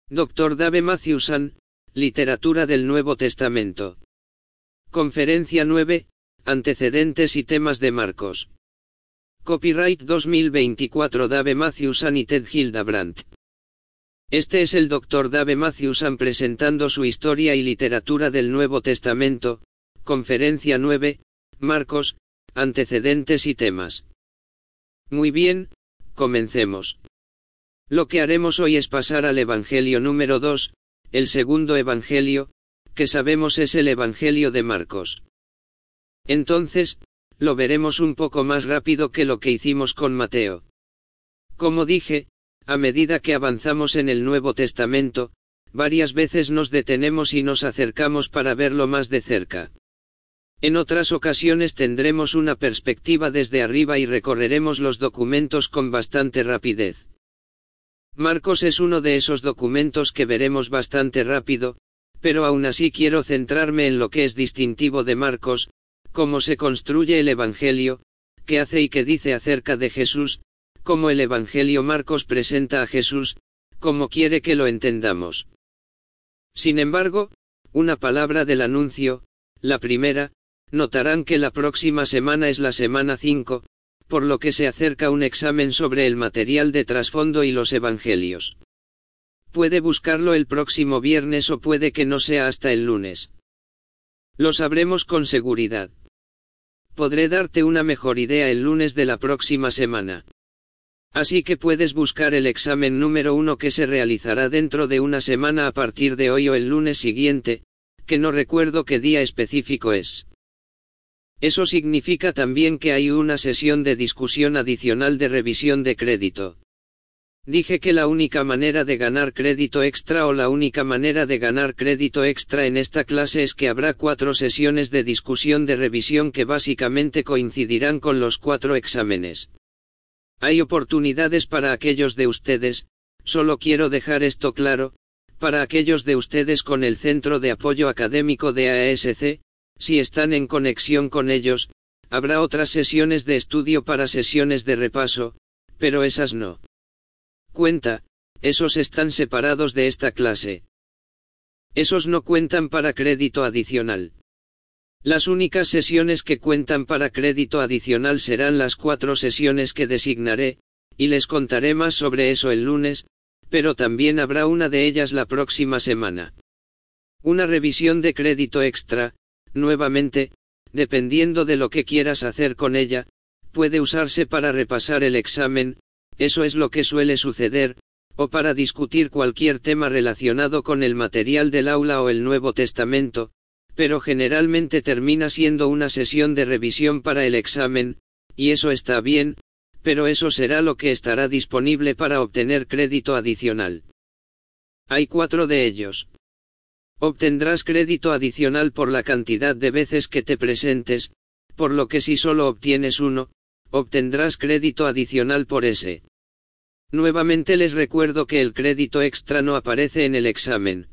Dr. Dave Matthewson, Literatura del Nuevo Testamento. Conferencia 9, Antecedentes y temas de Marcos. Copyright 2024 Dave Matthewson y Ted Hildebrandt. Este es el Dr. Dave Matthewson presentando su historia y literatura del Nuevo Testamento, Conferencia 9, Marcos, Antecedentes y temas. Muy bien, comencemos. Lo que haremos hoy es pasar al Evangelio número 2, el segundo Evangelio, que sabemos es el Evangelio de Marcos. Entonces, lo veremos un poco más rápido que lo que hicimos con Mateo. Como dije, a medida que avanzamos en el Nuevo Testamento, varias veces nos detenemos y nos acercamos para verlo más de cerca. En otras ocasiones tendremos una perspectiva desde arriba y recorreremos los documentos con bastante rapidez. Marcos es uno de esos documentos que veremos bastante rápido, pero aún así quiero centrarme en lo que es distintivo de Marcos, cómo se construye el Evangelio, qué hace y qué dice acerca de Jesús, cómo el Evangelio Marcos presenta a Jesús, cómo quiere que lo entendamos. Sin embargo, una palabra del anuncio, la primera, notarán que la próxima semana es la semana 5, por lo que se acerca un examen sobre el material de trasfondo y los evangelios. Puede buscarlo el próximo viernes o puede que no sea hasta el lunes. Lo sabremos con seguridad. Podré darte una mejor idea el lunes de la próxima semana. Así que puedes buscar el examen número 1 que se realizará dentro de una semana a partir de hoy o el lunes siguiente, que no recuerdo qué día específico es. Eso significa también que hay una sesión de discusión adicional de revisión de crédito. Dije que la única manera de ganar crédito extra o la única manera de ganar crédito extra en esta clase es que habrá 4 sesiones de discusión de revisión que básicamente coincidirán con los 4 exámenes. Hay oportunidades para aquellos de ustedes, solo quiero dejar esto claro, para aquellos de ustedes con el Centro de Apoyo Académico de AESC, si están en conexión con ellos, habrá otras sesiones de estudio para sesiones de repaso, pero esas no cuenta, esos están separados de esta clase. Esos no cuentan para crédito adicional. Las únicas sesiones que cuentan para crédito adicional serán las 4 sesiones que designaré, y les contaré más sobre eso el lunes, pero también habrá una de ellas la próxima semana. Una revisión de crédito extra, nuevamente, dependiendo de lo que quieras hacer con ella, puede usarse para repasar el examen, eso es lo que suele suceder, o para discutir cualquier tema relacionado con el material del aula o el Nuevo Testamento, pero generalmente termina siendo una sesión de revisión para el examen, y eso está bien, pero eso será lo que estará disponible para obtener crédito adicional. Hay 4 de ellos. Obtendrás crédito adicional por la cantidad de veces que te presentes, por lo que si solo obtienes uno, obtendrás crédito adicional por ese. Nuevamente les recuerdo que el crédito extra no aparece en el examen.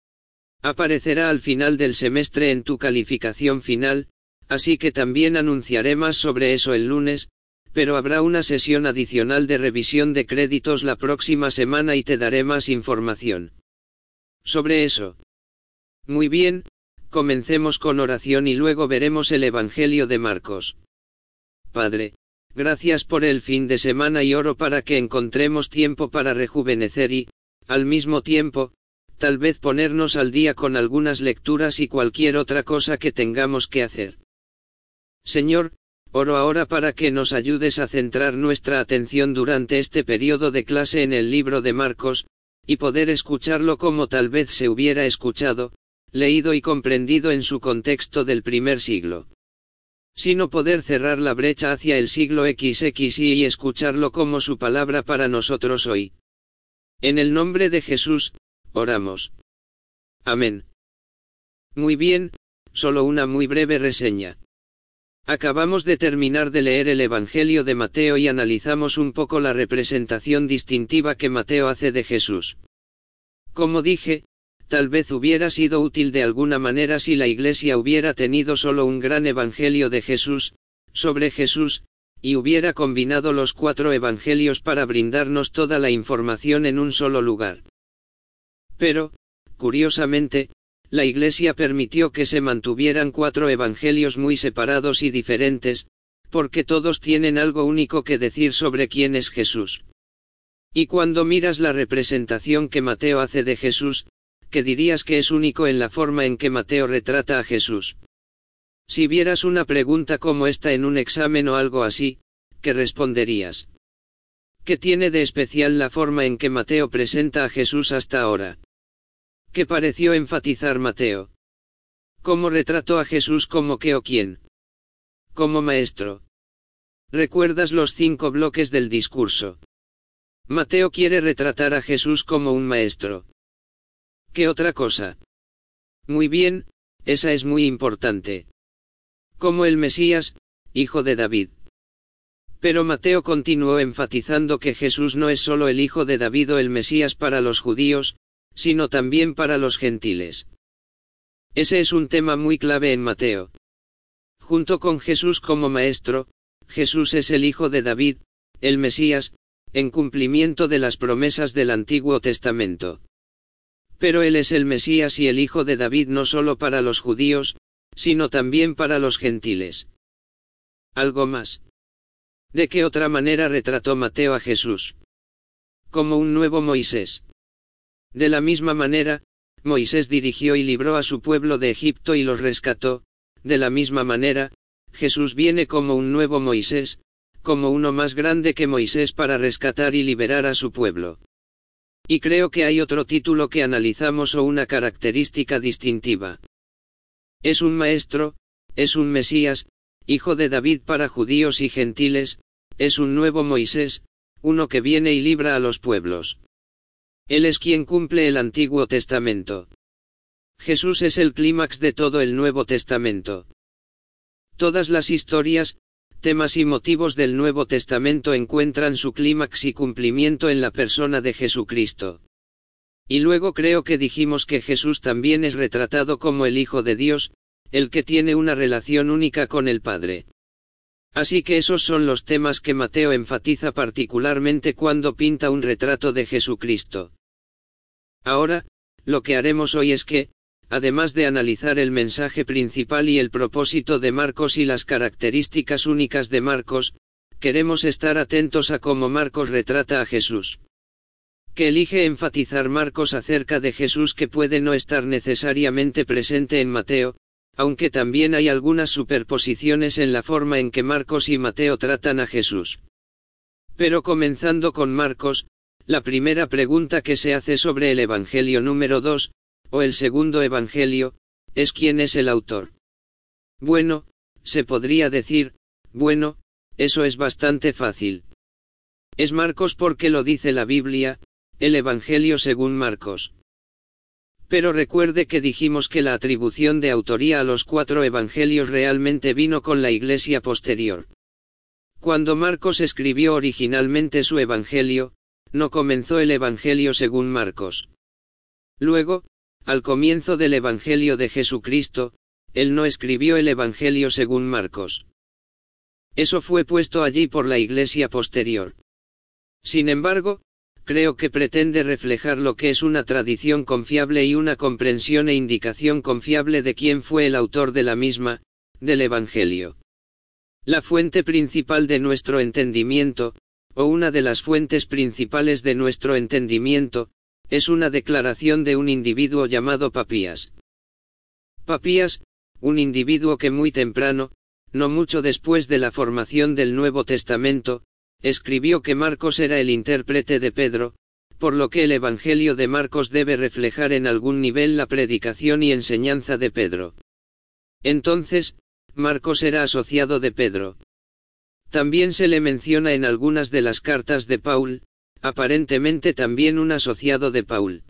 Aparecerá al final del semestre en tu calificación final, así que también anunciaré más sobre eso el lunes, pero habrá una sesión adicional de revisión de créditos la próxima semana y te daré más información sobre eso. Muy bien, comencemos con oración y luego veremos el Evangelio de Marcos. Padre, gracias por el fin de semana y oro para que encontremos tiempo para rejuvenecer y, al mismo tiempo, tal vez ponernos al día con algunas lecturas y cualquier otra cosa que tengamos que hacer. Señor, oro ahora para que nos ayudes a centrar nuestra atención durante este periodo de clase en el libro de Marcos, y poder escucharlo como tal vez se hubiera escuchado, leído y comprendido en su contexto del primer siglo. Sino poder cerrar la brecha hacia el siglo XXI y escucharlo como su palabra para nosotros hoy. En el nombre de Jesús, oramos. Amén. Muy bien, solo una muy breve reseña. Acabamos de terminar de leer el Evangelio de Mateo y analizamos un poco la representación distintiva que Mateo hace de Jesús. Como dije, tal vez hubiera sido útil de alguna manera si la Iglesia hubiera tenido solo un gran Evangelio de Jesús, sobre Jesús, y hubiera combinado los 4 Evangelios para brindarnos toda la información en un solo lugar. Pero, curiosamente, la Iglesia permitió que se mantuvieran 4 evangelios muy separados y diferentes, porque todos tienen algo único que decir sobre quién es Jesús. Y cuando miras la representación que Mateo hace de Jesús, ¿qué dirías que es único en la forma en que Mateo retrata a Jesús? Si vieras una pregunta como esta en un examen o algo así, ¿qué responderías? ¿Qué tiene de especial la forma en que Mateo presenta a Jesús hasta ahora? ¿Qué pareció enfatizar Mateo? ¿Cómo retrató a Jesús como qué o quién? Como maestro. ¿Recuerdas los 5 bloques del discurso? Mateo quiere retratar a Jesús como un maestro. ¿Qué otra cosa? Muy bien, esa es muy importante. Como el Mesías, hijo de David. Pero Mateo continuó enfatizando que Jesús no es solo el hijo de David o el Mesías para los judíos, sino también para los gentiles. Ese es un tema muy clave en Mateo. Junto con Jesús como maestro, Jesús es el hijo de David, el Mesías, en cumplimiento de las promesas del Antiguo Testamento. Pero él es el Mesías y el hijo de David no solo para los judíos, sino también para los gentiles. ¿Algo más? ¿De qué otra manera retrató Mateo a Jesús? Como un nuevo Moisés. De la misma manera, Moisés dirigió y libró a su pueblo de Egipto y los rescató. De la misma manera, Jesús viene como un nuevo Moisés, como uno más grande que Moisés para rescatar y liberar a su pueblo. Y creo que hay otro título que analizamos o una característica distintiva. Es un maestro, es un Mesías, hijo de David para judíos y gentiles, es un nuevo Moisés, uno que viene y libra a los pueblos. Él es quien cumple el Antiguo Testamento. Jesús es el clímax de todo el Nuevo Testamento. Todas las historias, temas y motivos del Nuevo Testamento encuentran su clímax y cumplimiento en la persona de Jesucristo. Y luego creo que dijimos que Jesús también es retratado como el Hijo de Dios, el que tiene una relación única con el Padre. Así que esos son los temas que Mateo enfatiza particularmente cuando pinta un retrato de Jesucristo. Ahora, lo que haremos hoy es que, además de analizar el mensaje principal y el propósito de Marcos y las características únicas de Marcos, queremos estar atentos a cómo Marcos retrata a Jesús. Que elige enfatizar Marcos acerca de Jesús que puede no estar necesariamente presente en Mateo, aunque también hay algunas superposiciones en la forma en que Marcos y Mateo tratan a Jesús. Pero comenzando con Marcos, la primera pregunta que se hace sobre el Evangelio número 2, o el segundo Evangelio, es ¿quién es el autor? Bueno, se podría decir, bueno, eso es bastante fácil. Es Marcos porque lo dice la Biblia, el Evangelio según Marcos. Pero recuerde que dijimos que la atribución de autoría a los 4 Evangelios realmente vino con la Iglesia posterior. Cuando Marcos escribió originalmente su Evangelio, no comenzó el Evangelio según Marcos. Luego, al comienzo del Evangelio de Jesucristo, él no escribió el Evangelio según Marcos. Eso fue puesto allí por la Iglesia posterior. Sin embargo, creo que pretende reflejar lo que es una tradición confiable y una comprensión e indicación confiable de quién fue el autor de la misma, del Evangelio. La fuente principal de nuestro entendimiento, o una de las fuentes principales de nuestro entendimiento, es una declaración de un individuo llamado Papías. Papías, un individuo que muy temprano, no mucho después de la formación del Nuevo Testamento, escribió que Marcos era el intérprete de Pedro, por lo que el Evangelio de Marcos debe reflejar en algún nivel la predicación y enseñanza de Pedro. Entonces, Marcos era asociado de Pedro. También se le menciona en algunas de las cartas de Paul, aparentemente también un asociado de Paul.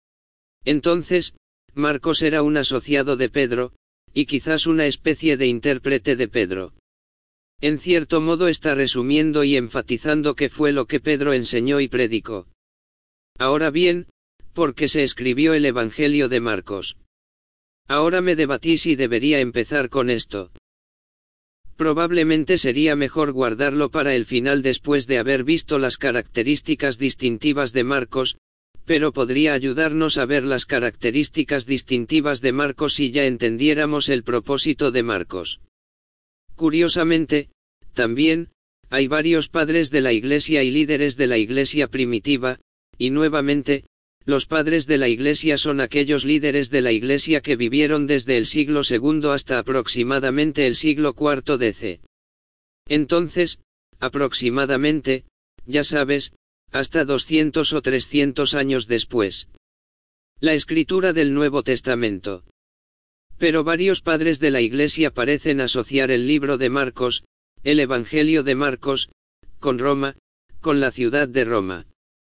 Entonces, Marcos era un asociado de Pedro, y quizás una especie de intérprete de Pedro. En cierto modo está resumiendo y enfatizando qué fue lo que Pedro enseñó y predicó. Ahora bien, ¿por qué se escribió el Evangelio de Marcos? Ahora me debatí si debería empezar con esto. Probablemente sería mejor guardarlo para el final después de haber visto las características distintivas de Marcos, pero podría ayudarnos a ver las características distintivas de Marcos si ya entendiéramos el propósito de Marcos. Curiosamente, también, hay varios padres de la Iglesia y líderes de la Iglesia primitiva, y nuevamente, los padres de la Iglesia son aquellos líderes de la Iglesia que vivieron desde el siglo II hasta aproximadamente el siglo IV DC. Entonces, aproximadamente, ya sabes, hasta 200 o 300 años después. La escritura del Nuevo Testamento. Pero varios padres de la Iglesia parecen asociar el libro de Marcos, el Evangelio de Marcos, con Roma, con la ciudad de Roma.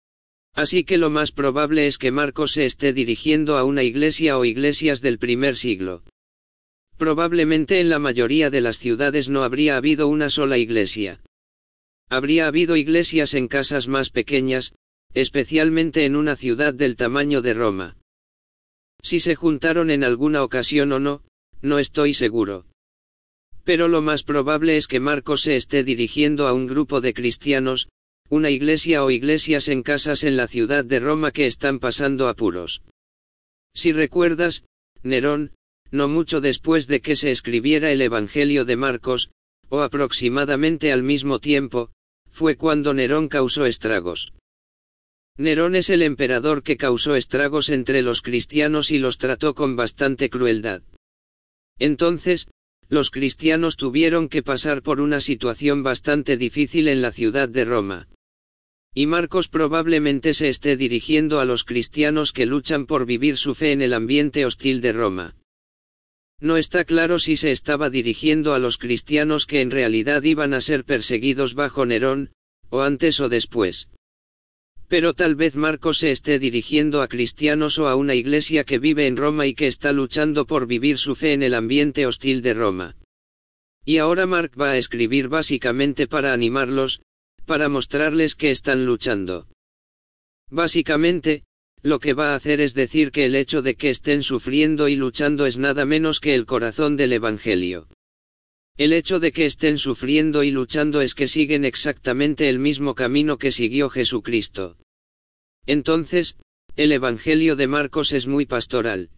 Así que lo más probable es que Marcos se esté dirigiendo a una iglesia o iglesias del primer siglo. Probablemente en la mayoría de las ciudades no habría habido una sola iglesia. Habría habido iglesias en casas más pequeñas, especialmente en una ciudad del tamaño de Roma. Si se juntaron en alguna ocasión o no, no estoy seguro. Pero lo más probable es que Marcos se esté dirigiendo a un grupo de cristianos, una iglesia o iglesias en casas en la ciudad de Roma que están pasando apuros. Si recuerdas, Nerón, no mucho después de que se escribiera el Evangelio de Marcos, o aproximadamente al mismo tiempo, fue cuando Nerón causó estragos. Nerón es el emperador que causó estragos entre los cristianos y los trató con bastante crueldad. Entonces, los cristianos tuvieron que pasar por una situación bastante difícil en la ciudad de Roma. Y Marcos probablemente se esté dirigiendo a los cristianos que luchan por vivir su fe en el ambiente hostil de Roma. No está claro si se estaba dirigiendo a los cristianos que en realidad iban a ser perseguidos bajo Nerón, o antes o después. Pero tal vez Marcos se esté dirigiendo a cristianos o a una iglesia que vive en Roma y que está luchando por vivir su fe en el ambiente hostil de Roma. Y ahora Mark va a escribir básicamente para animarlos, para mostrarles que están luchando. Básicamente, lo que va a hacer es decir que el hecho de que estén sufriendo y luchando es nada menos que el corazón del Evangelio. El hecho de que estén sufriendo y luchando es que siguen exactamente el mismo camino que siguió Jesucristo. Entonces, el Evangelio de Marcos es muy pastoral.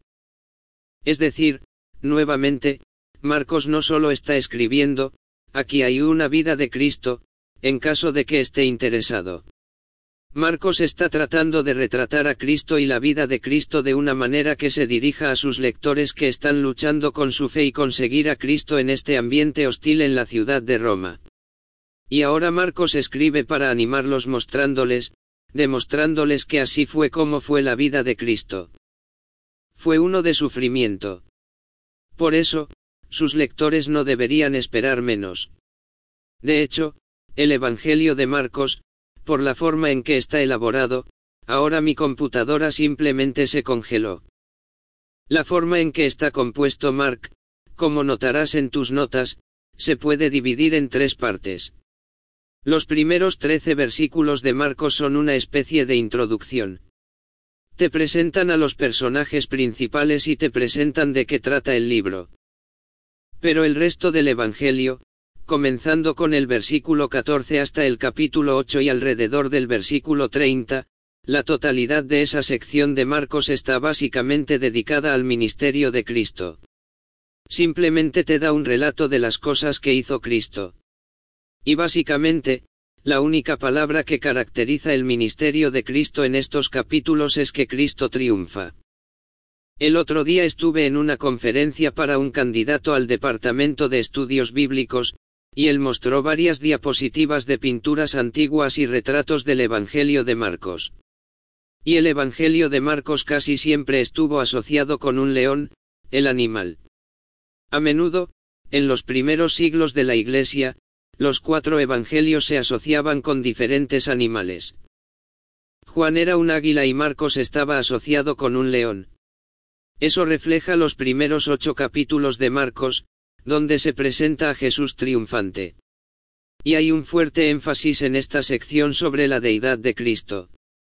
Es decir, nuevamente, Marcos no solo está escribiendo, aquí hay una vida de Cristo, en caso de que esté interesado. Marcos está tratando de retratar a Cristo y la vida de Cristo de una manera que se dirija a sus lectores que están luchando con su fe y conseguir a Cristo en este ambiente hostil en la ciudad de Roma. Y ahora Marcos escribe para animarlos demostrándoles que así fue como fue la vida de Cristo. Fue uno de sufrimiento. Por eso, sus lectores no deberían esperar menos. De hecho, el Evangelio de Marcos, por la forma en que está elaborado, ahora mi computadora simplemente se congeló. La forma en que está compuesto Mark, como notarás en tus notas, se puede dividir en tres partes. Los primeros 13 versículos de Marcos son una especie de introducción. Te presentan a los personajes principales y te presentan de qué trata el libro. Pero el resto del Evangelio, comenzando con el versículo 14 hasta el capítulo 8 y alrededor del versículo 30, la totalidad de esa sección de Marcos está básicamente dedicada al ministerio de Cristo. Simplemente te da un relato de las cosas que hizo Cristo. Y básicamente, la única palabra que caracteriza el ministerio de Cristo en estos capítulos es que Cristo triunfa. El otro día estuve en una conferencia para un candidato al Departamento de Estudios Bíblicos, y él mostró varias diapositivas de pinturas antiguas y retratos del Evangelio de Marcos. Y el Evangelio de Marcos casi siempre estuvo asociado con un león, el animal. A menudo, en los primeros siglos de la Iglesia, los 4 evangelios se asociaban con diferentes animales. Juan era un águila y Marcos estaba asociado con un león. Eso refleja los primeros 8 capítulos de Marcos, donde se presenta a Jesús triunfante. Y hay un fuerte énfasis en esta sección sobre la deidad de Cristo.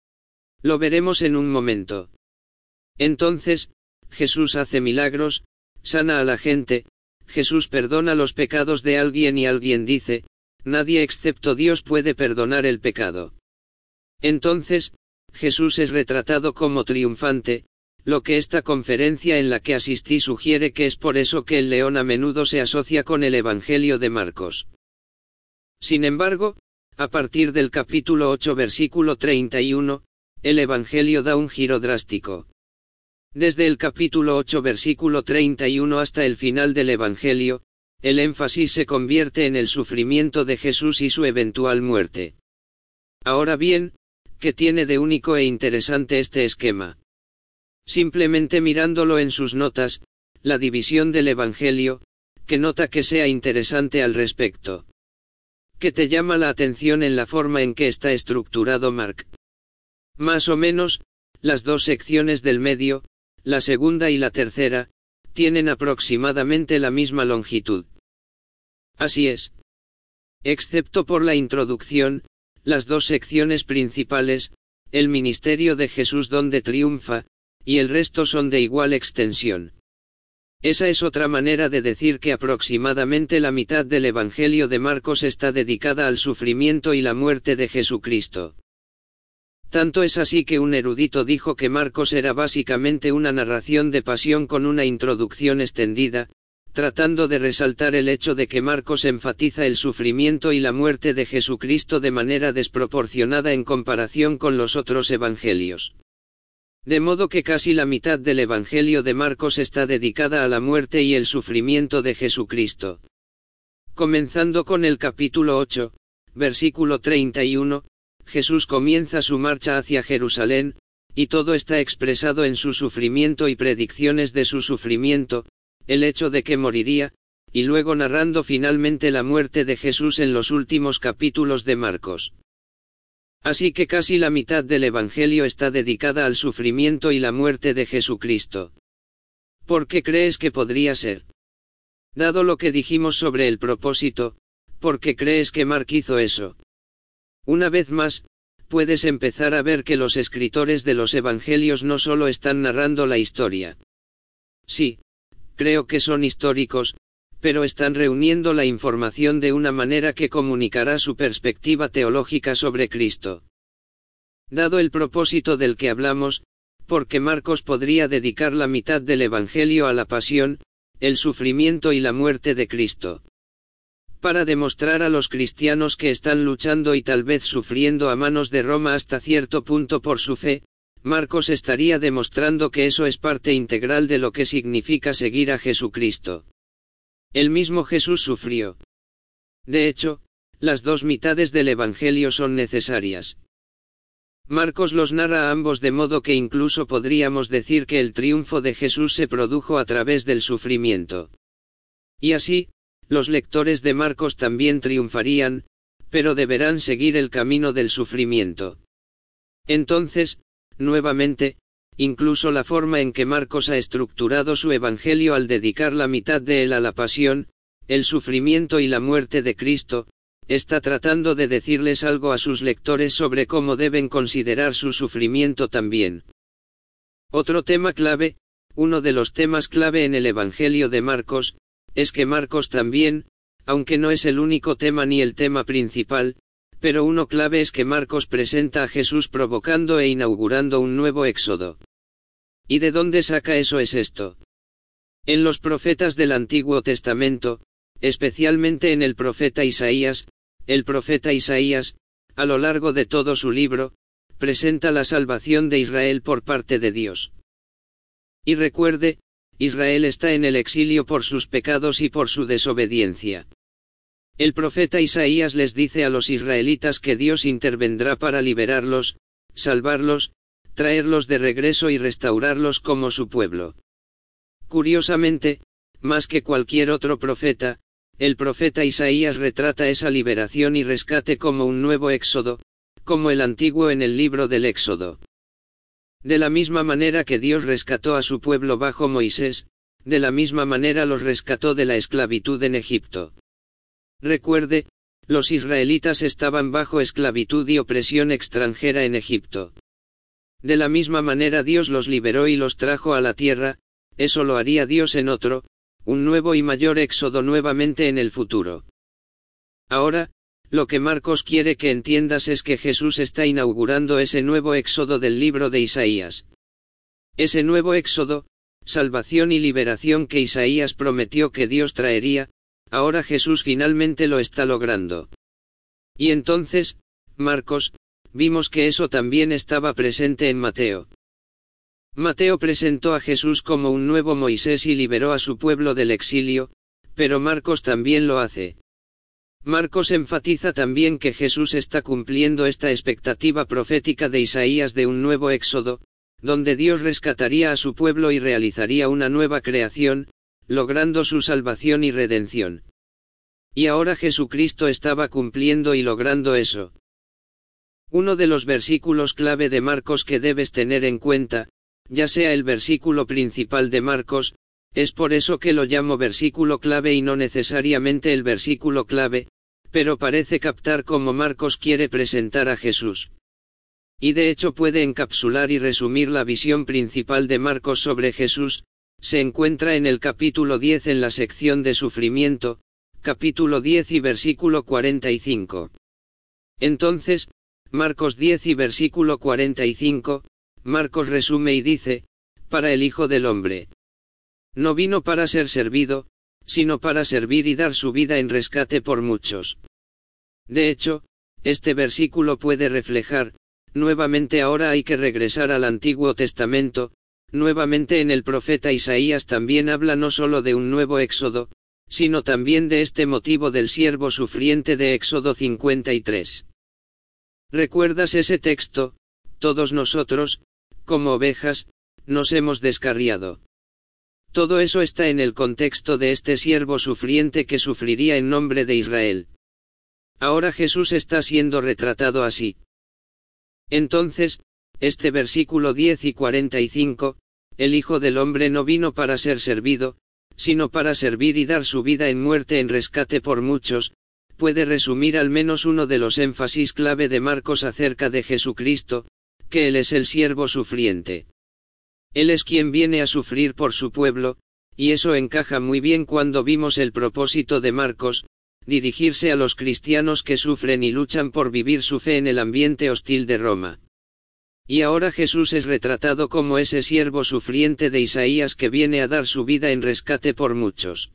Lo veremos en un momento. Entonces, Jesús hace milagros, sana a la gente, Jesús perdona los pecados de alguien y alguien dice, nadie excepto Dios puede perdonar el pecado. Entonces, Jesús es retratado como triunfante, lo que esta conferencia en la que asistí sugiere que es por eso que el león a menudo se asocia con el Evangelio de Marcos. Sin embargo, a partir del capítulo 8 versículo 31, el Evangelio da un giro drástico. Desde el capítulo 8 versículo 31 hasta el final del Evangelio, el énfasis se convierte en el sufrimiento de Jesús y su eventual muerte. Ahora bien, ¿qué tiene de único e interesante este esquema? Simplemente mirándolo en sus notas, la división del Evangelio, ¿qué nota que sea interesante al respecto? ¿Qué te llama la atención en la forma en que está estructurado Mark? Más o menos, las dos secciones del medio, la segunda y la tercera, tienen aproximadamente la misma longitud. Así es. Excepto por la introducción, las dos secciones principales, el ministerio de Jesús donde triunfa, y el resto son de igual extensión. Esa es otra manera de decir que aproximadamente la mitad del Evangelio de Marcos está dedicada al sufrimiento y la muerte de Jesucristo. Tanto es así que un erudito dijo que Marcos era básicamente una narración de pasión con una introducción extendida, tratando de resaltar el hecho de que Marcos enfatiza el sufrimiento y la muerte de Jesucristo de manera desproporcionada en comparación con los otros evangelios. De modo que casi la mitad del Evangelio de Marcos está dedicada a la muerte y el sufrimiento de Jesucristo. Comenzando con el capítulo 8, versículo 31, Jesús comienza su marcha hacia Jerusalén, y todo está expresado en su sufrimiento y predicciones de su sufrimiento, el hecho de que moriría, y luego narrando finalmente la muerte de Jesús en los últimos capítulos de Marcos. Así que casi la mitad del Evangelio está dedicada al sufrimiento y la muerte de Jesucristo. ¿Por qué crees que podría ser? Dado lo que dijimos sobre el propósito, ¿por qué crees que Mark hizo eso? Una vez más, puedes empezar a ver que los escritores de los Evangelios no solo están narrando la historia. Sí, creo que son históricos, pero están reuniendo la información de una manera que comunicará su perspectiva teológica sobre Cristo. Dado el propósito del que hablamos, porque Marcos podría dedicar la mitad del Evangelio a la pasión, el sufrimiento y la muerte de Cristo. Para demostrar a los cristianos que están luchando y tal vez sufriendo a manos de Roma hasta cierto punto por su fe, Marcos estaría demostrando que eso es parte integral de lo que significa seguir a Jesucristo. El mismo Jesús sufrió. De hecho, las dos mitades del Evangelio son necesarias. Marcos los narra a ambos de modo que incluso podríamos decir que el triunfo de Jesús se produjo a través del sufrimiento. Y así, los lectores de Marcos también triunfarían, pero deberán seguir el camino del sufrimiento. Entonces, nuevamente, incluso la forma en que Marcos ha estructurado su evangelio al dedicar la mitad de él a la pasión, el sufrimiento y la muerte de Cristo, está tratando de decirles algo a sus lectores sobre cómo deben considerar su sufrimiento también. Otro tema clave, uno de los temas clave en el Evangelio de Marcos, es que Marcos también, aunque no es el único tema ni el tema principal, pero uno clave es que Marcos presenta a Jesús provocando e inaugurando un nuevo éxodo. ¿Y de dónde saca eso es esto? En los profetas del Antiguo Testamento, especialmente en el profeta Isaías, a lo largo de todo su libro, presenta la salvación de Israel por parte de Dios. Y recuerde, Israel está en el exilio por sus pecados y por su desobediencia. El profeta Isaías les dice a los israelitas que Dios intervendrá para liberarlos, salvarlos, traerlos de regreso y restaurarlos como su pueblo. Curiosamente, más que cualquier otro profeta, el profeta Isaías retrata esa liberación y rescate como un nuevo éxodo, como el antiguo en el libro del Éxodo. De la misma manera que Dios rescató a su pueblo bajo Moisés, de la misma manera los rescató de la esclavitud en Egipto. Recuerde, los israelitas estaban bajo esclavitud y opresión extranjera en Egipto. De la misma manera Dios los liberó y los trajo a la tierra, eso lo haría Dios en otro, un nuevo y mayor éxodo nuevamente en el futuro. Ahora, Lo que Marcos quiere que entiendas es que Jesús está inaugurando ese nuevo éxodo del libro de Isaías. Ese nuevo éxodo, salvación y liberación que Isaías prometió que Dios traería, ahora Jesús finalmente lo está logrando. Y entonces, Marcos, vimos que eso también estaba presente en Mateo. Mateo presentó a Jesús como un nuevo Moisés y liberó a su pueblo del exilio, pero Marcos también lo hace. Marcos enfatiza también que Jesús está cumpliendo esta expectativa profética de Isaías de un nuevo éxodo, donde Dios rescataría a su pueblo y realizaría una nueva creación, logrando su salvación y redención. Y ahora Jesucristo estaba cumpliendo y logrando eso. Uno de los versículos clave de Marcos que debes tener en cuenta, ya sea el versículo principal de Marcos, es por eso que lo llamo versículo clave y no necesariamente el versículo clave, pero parece captar cómo Marcos quiere presentar a Jesús. Y de hecho puede encapsular y resumir la visión principal de Marcos sobre Jesús, se encuentra en el capítulo 10 en la sección de sufrimiento, capítulo 10 y versículo 45. Entonces, Marcos 10 y versículo 45, Marcos resume y dice, para el Hijo del Hombre. No vino para ser servido, sino para servir y dar su vida en rescate por muchos. De hecho, este versículo puede reflejar, nuevamente ahora hay que regresar al Antiguo Testamento, nuevamente en el profeta Isaías también habla no solo de un nuevo éxodo, sino también de este motivo del siervo sufriente de Éxodo 53. ¿Recuerdas ese texto? Todos nosotros, como ovejas, nos hemos descarriado. Todo eso está en el contexto de este siervo sufriente que sufriría en nombre de Israel. Ahora Jesús está siendo retratado así. Entonces, este versículo 10 y 45, el Hijo del Hombre no vino para ser servido, sino para servir y dar su vida en muerte en rescate por muchos, puede resumir al menos uno de los énfasis clave de Marcos acerca de Jesucristo, que Él es el siervo sufriente. Él es quien viene a sufrir por su pueblo, y eso encaja muy bien cuando vimos el propósito de Marcos, dirigirse a los cristianos que sufren y luchan por vivir su fe en el ambiente hostil de Roma. Y ahora Jesús es retratado como ese siervo sufriente de Isaías que viene a dar su vida en rescate por muchos.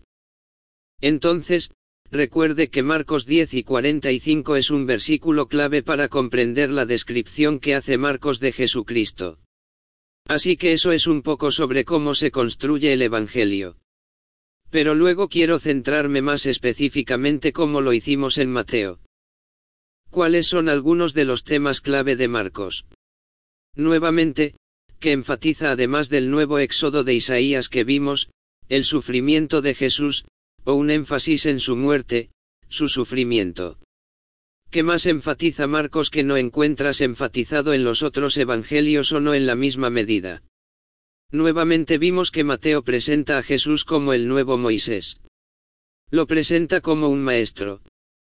Entonces, recuerde que Marcos 10 y 45 es un versículo clave para comprender la descripción que hace Marcos de Jesucristo. Así que eso es un poco sobre cómo se construye el Evangelio. Pero luego quiero centrarme más específicamente como lo hicimos en Mateo. ¿Cuáles son algunos de los temas clave de Marcos? Nuevamente, que enfatiza además del nuevo éxodo de Isaías que vimos, el sufrimiento de Jesús, o un énfasis en su muerte, su sufrimiento. ¿Qué más enfatiza Marcos que no encuentras enfatizado en los otros evangelios o no en la misma medida? Nuevamente vimos que Mateo presenta a Jesús como el nuevo Moisés. Lo presenta como un maestro.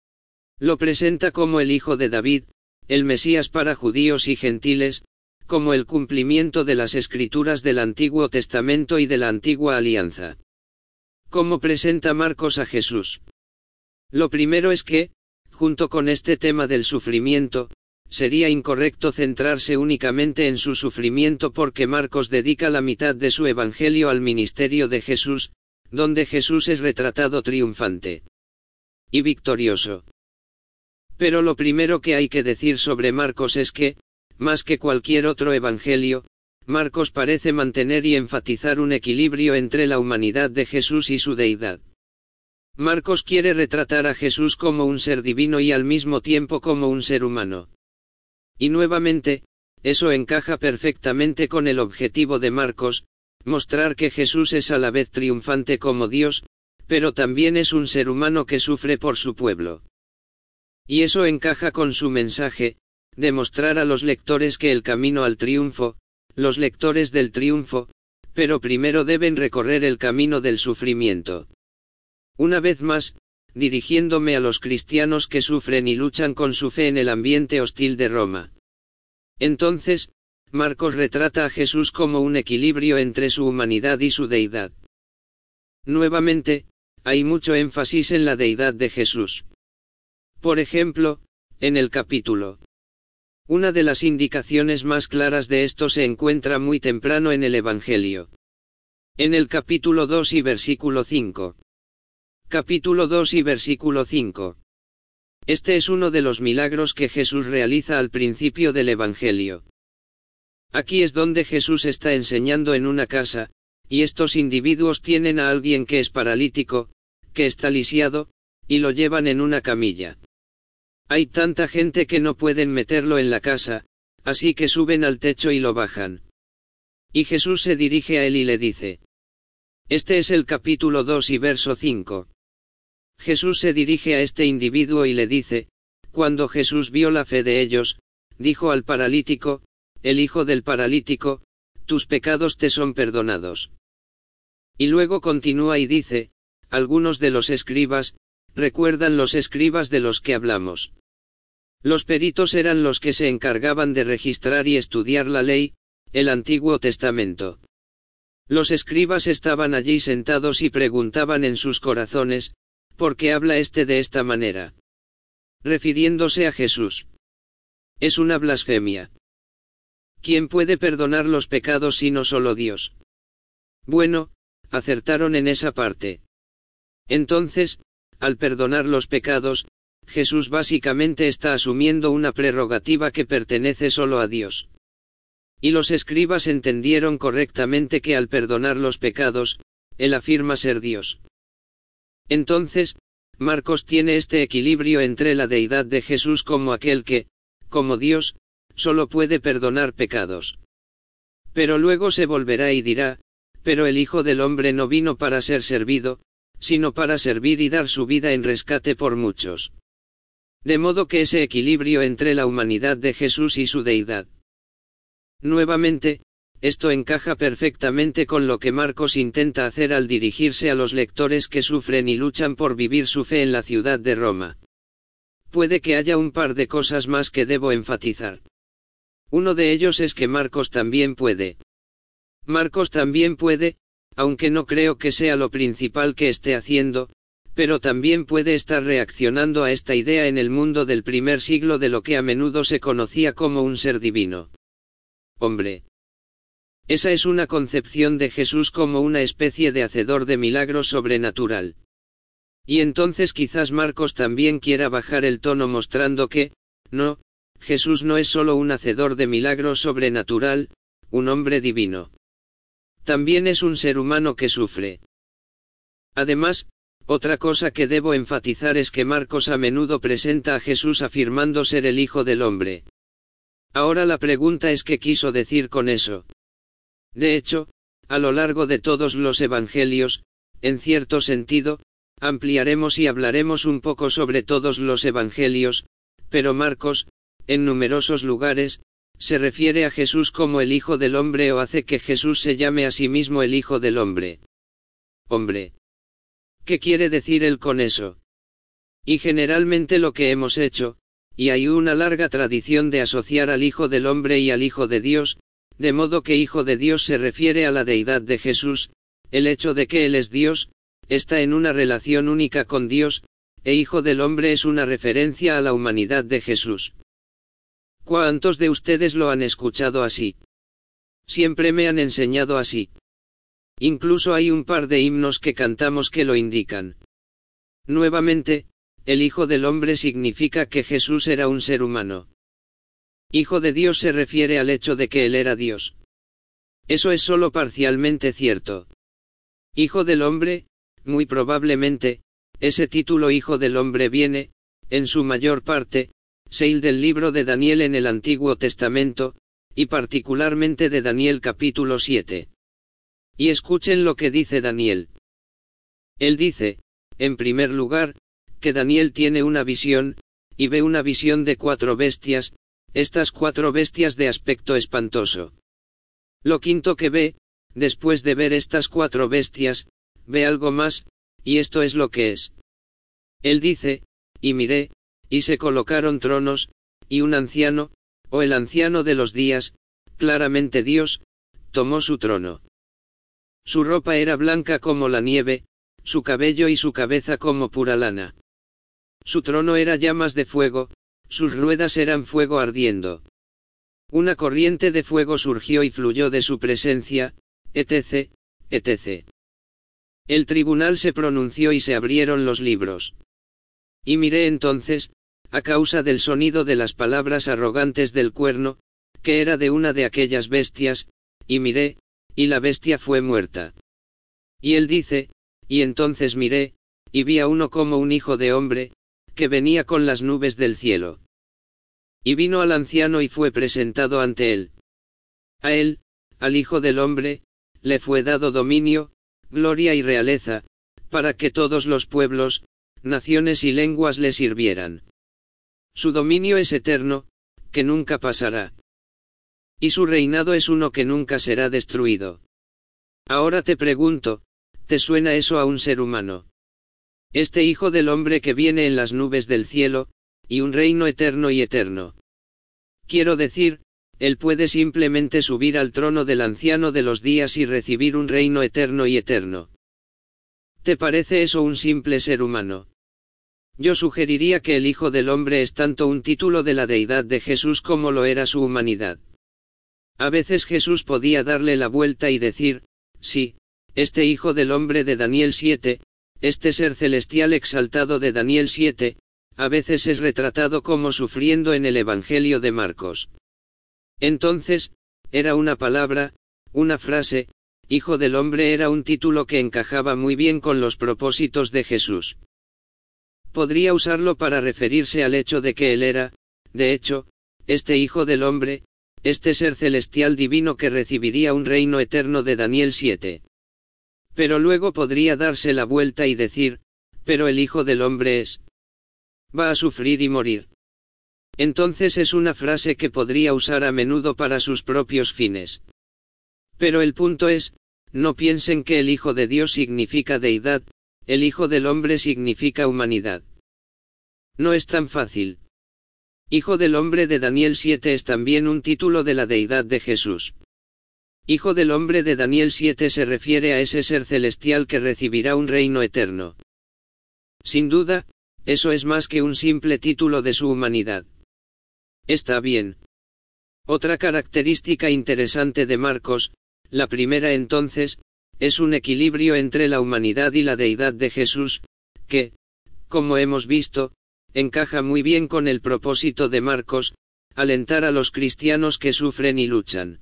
Lo presenta como el hijo de David, el Mesías para judíos y gentiles, como el cumplimiento de las escrituras del Antiguo Testamento y de la Antigua Alianza. ¿Cómo presenta Marcos a Jesús? Lo primero es que, junto con este tema del sufrimiento, sería incorrecto centrarse únicamente en su sufrimiento porque Marcos dedica la mitad de su evangelio al ministerio de Jesús, donde Jesús es retratado triunfante y victorioso. Pero lo primero que hay que decir sobre Marcos es que, más que cualquier otro evangelio, Marcos parece mantener y enfatizar un equilibrio entre la humanidad de Jesús y su deidad. Marcos quiere retratar a Jesús como un ser divino y al mismo tiempo como un ser humano. Y nuevamente, eso encaja perfectamente con el objetivo de Marcos, mostrar que Jesús es a la vez triunfante como Dios, pero también es un ser humano que sufre por su pueblo. Y eso encaja con su mensaje, demostrar a los lectores que el camino al triunfo, los lectores del triunfo, pero primero deben recorrer el camino del sufrimiento. Una vez más, dirigiéndome a los cristianos que sufren y luchan con su fe en el ambiente hostil de Roma. Entonces, Marcos retrata a Jesús como un equilibrio entre su humanidad y su deidad. Nuevamente, hay mucho énfasis en la deidad de Jesús. Por ejemplo, en el capítulo. Una de las indicaciones más claras de esto se encuentra muy temprano en el Evangelio. En el capítulo 2 y versículo 5. Capítulo 2 y versículo 5. Este es uno de los milagros que Jesús realiza al principio del Evangelio. Aquí es donde Jesús está enseñando en una casa, y estos individuos tienen a alguien que es paralítico, que está lisiado, y lo llevan en una camilla. Hay tanta gente que no pueden meterlo en la casa, así que suben al techo y lo bajan. Y Jesús se dirige a él y le dice. Este es el capítulo 2 y verso 5. Jesús se dirige a este individuo y le dice, cuando Jesús vio la fe de ellos, dijo al paralítico, el hijo del paralítico, tus pecados te son perdonados. Y luego continúa y dice, algunos de los escribas, recuerdan los escribas de los que hablamos. Los peritos eran los que se encargaban de registrar y estudiar la ley, el Antiguo Testamento. Los escribas estaban allí sentados y preguntaban en sus corazones, ¿por qué habla este de esta manera? Refiriéndose a Jesús. Es una blasfemia. ¿Quién puede perdonar los pecados sino solo Dios? Bueno, acertaron en esa parte. Entonces, al perdonar los pecados, Jesús básicamente está asumiendo una prerrogativa que pertenece solo a Dios. Y los escribas entendieron correctamente que al perdonar los pecados, Él afirma ser Dios. Entonces, Marcos tiene este equilibrio entre la deidad de Jesús como aquel que, como Dios, solo puede perdonar pecados. Pero luego se volverá y dirá, pero el Hijo del Hombre no vino para ser servido, sino para servir y dar su vida en rescate por muchos. De modo que ese equilibrio entre la humanidad de Jesús y su deidad. Nuevamente, esto encaja perfectamente con lo que Marcos intenta hacer al dirigirse a los lectores que sufren y luchan por vivir su fe en la ciudad de Roma. Puede que haya un par de cosas más que debo enfatizar. Uno de ellos es que Marcos también puede. Marcos también puede, aunque no creo que sea lo principal que esté haciendo, pero también puede estar reaccionando a esta idea en el mundo del primer siglo de lo que a menudo se conocía como un ser divino. Hombre. Esa es una concepción de Jesús como una especie de hacedor de milagros sobrenatural. Y entonces quizás Marcos también quiera bajar el tono mostrando que, no, Jesús no es solo un hacedor de milagros sobrenatural, un hombre divino. También es un ser humano que sufre. Además, otra cosa que debo enfatizar es que Marcos a menudo presenta a Jesús afirmando ser el Hijo del Hombre. Ahora la pregunta es qué quiso decir con eso. De hecho, a lo largo de todos los evangelios, en cierto sentido, ampliaremos y hablaremos un poco sobre todos los evangelios, pero Marcos, en numerosos lugares, se refiere a Jesús como el Hijo del Hombre o hace que Jesús se llame a sí mismo el Hijo del Hombre. Hombre. ¿Qué quiere decir él con eso? Y generalmente lo que hemos hecho, y hay una larga tradición de asociar al Hijo del Hombre y al Hijo de Dios, de modo que Hijo de Dios se refiere a la deidad de Jesús, el hecho de que Él es Dios, está en una relación única con Dios, e Hijo del Hombre es una referencia a la humanidad de Jesús. ¿Cuántos de ustedes lo han escuchado así? Siempre me han enseñado así. Incluso hay un par de himnos que cantamos que lo indican. Nuevamente, el Hijo del Hombre significa que Jesús era un ser humano. Hijo de Dios se refiere al hecho de que Él era Dios. Eso es solo parcialmente cierto. Hijo del Hombre, muy probablemente, ese título Hijo del Hombre viene, en su mayor parte, del libro de Daniel en el Antiguo Testamento, y particularmente de Daniel capítulo 7. Y escuchen lo que dice Daniel. Él dice, en primer lugar, que Daniel tiene una visión, y ve una visión de 4 bestias, estas 4 bestias de aspecto espantoso. Lo quinto que ve, después de ver estas 4 bestias, ve algo más, y esto es lo que es. Él dice, y miré, y se colocaron tronos, y un anciano, o el anciano de los días, claramente Dios, tomó su trono. Su ropa era blanca como la nieve, su cabello y su cabeza como pura lana. Su trono era llamas de fuego, sus ruedas eran fuego ardiendo. Una corriente de fuego surgió y fluyó de su presencia, etc., etc. El tribunal se pronunció y se abrieron los libros. Y miré entonces, a causa del sonido de las palabras arrogantes del cuerno, que era de una de aquellas bestias, y miré, y la bestia fue muerta. Y él dice, y entonces miré, y vi a uno como un hijo de hombre, que venía con las nubes del cielo. Y vino al anciano y fue presentado ante él. A él, al Hijo del Hombre, le fue dado dominio, gloria y realeza, para que todos los pueblos, naciones y lenguas le sirvieran. Su dominio es eterno, que nunca pasará. Y su reinado es uno que nunca será destruido. Ahora te pregunto, ¿te suena eso a un ser humano? Este Hijo del Hombre que viene en las nubes del cielo, y un reino eterno y eterno. Quiero decir, él puede simplemente subir al trono del anciano de los días y recibir un reino eterno y eterno. ¿Te parece eso un simple ser humano? Yo sugeriría que el Hijo del Hombre es tanto un título de la deidad de Jesús como lo era su humanidad. A veces Jesús podía darle la vuelta y decir, sí, este Hijo del Hombre de Daniel 7, este ser celestial exaltado de Daniel 7, a veces es retratado como sufriendo en el Evangelio de Marcos. Entonces, era una palabra, una frase, Hijo del Hombre era un título que encajaba muy bien con los propósitos de Jesús. Podría usarlo para referirse al hecho de que él era, de hecho, este Hijo del Hombre, este ser celestial divino que recibiría un reino eterno de Daniel 7. Pero luego podría darse la vuelta y decir, pero el Hijo del Hombre va a sufrir y morir. Entonces es una frase que podría usar a menudo para sus propios fines. Pero el punto es, no piensen que el Hijo de Dios significa deidad, el Hijo del Hombre significa humanidad. No es tan fácil. Hijo del Hombre de Daniel 7 es también un título de la deidad de Jesús. Hijo del Hombre de Daniel 7 se refiere a ese ser celestial que recibirá un reino eterno. Sin duda, eso es más que un simple título de su humanidad. Está bien. Otra característica interesante de Marcos, la primera entonces, es un equilibrio entre la humanidad y la deidad de Jesús, que, como hemos visto, encaja muy bien con el propósito de Marcos, alentar a los cristianos que sufren y luchan.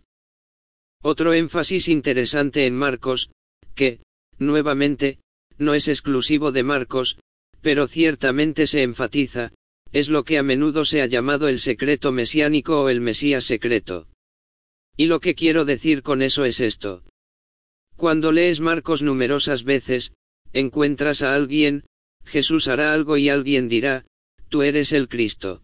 Otro énfasis interesante en Marcos, que, nuevamente, no es exclusivo de Marcos, pero ciertamente se enfatiza, es lo que a menudo se ha llamado el secreto mesiánico o el Mesías secreto. Y lo que quiero decir con eso es esto. Cuando lees Marcos numerosas veces, encuentras a alguien, Jesús hará algo y alguien dirá, tú eres el Cristo.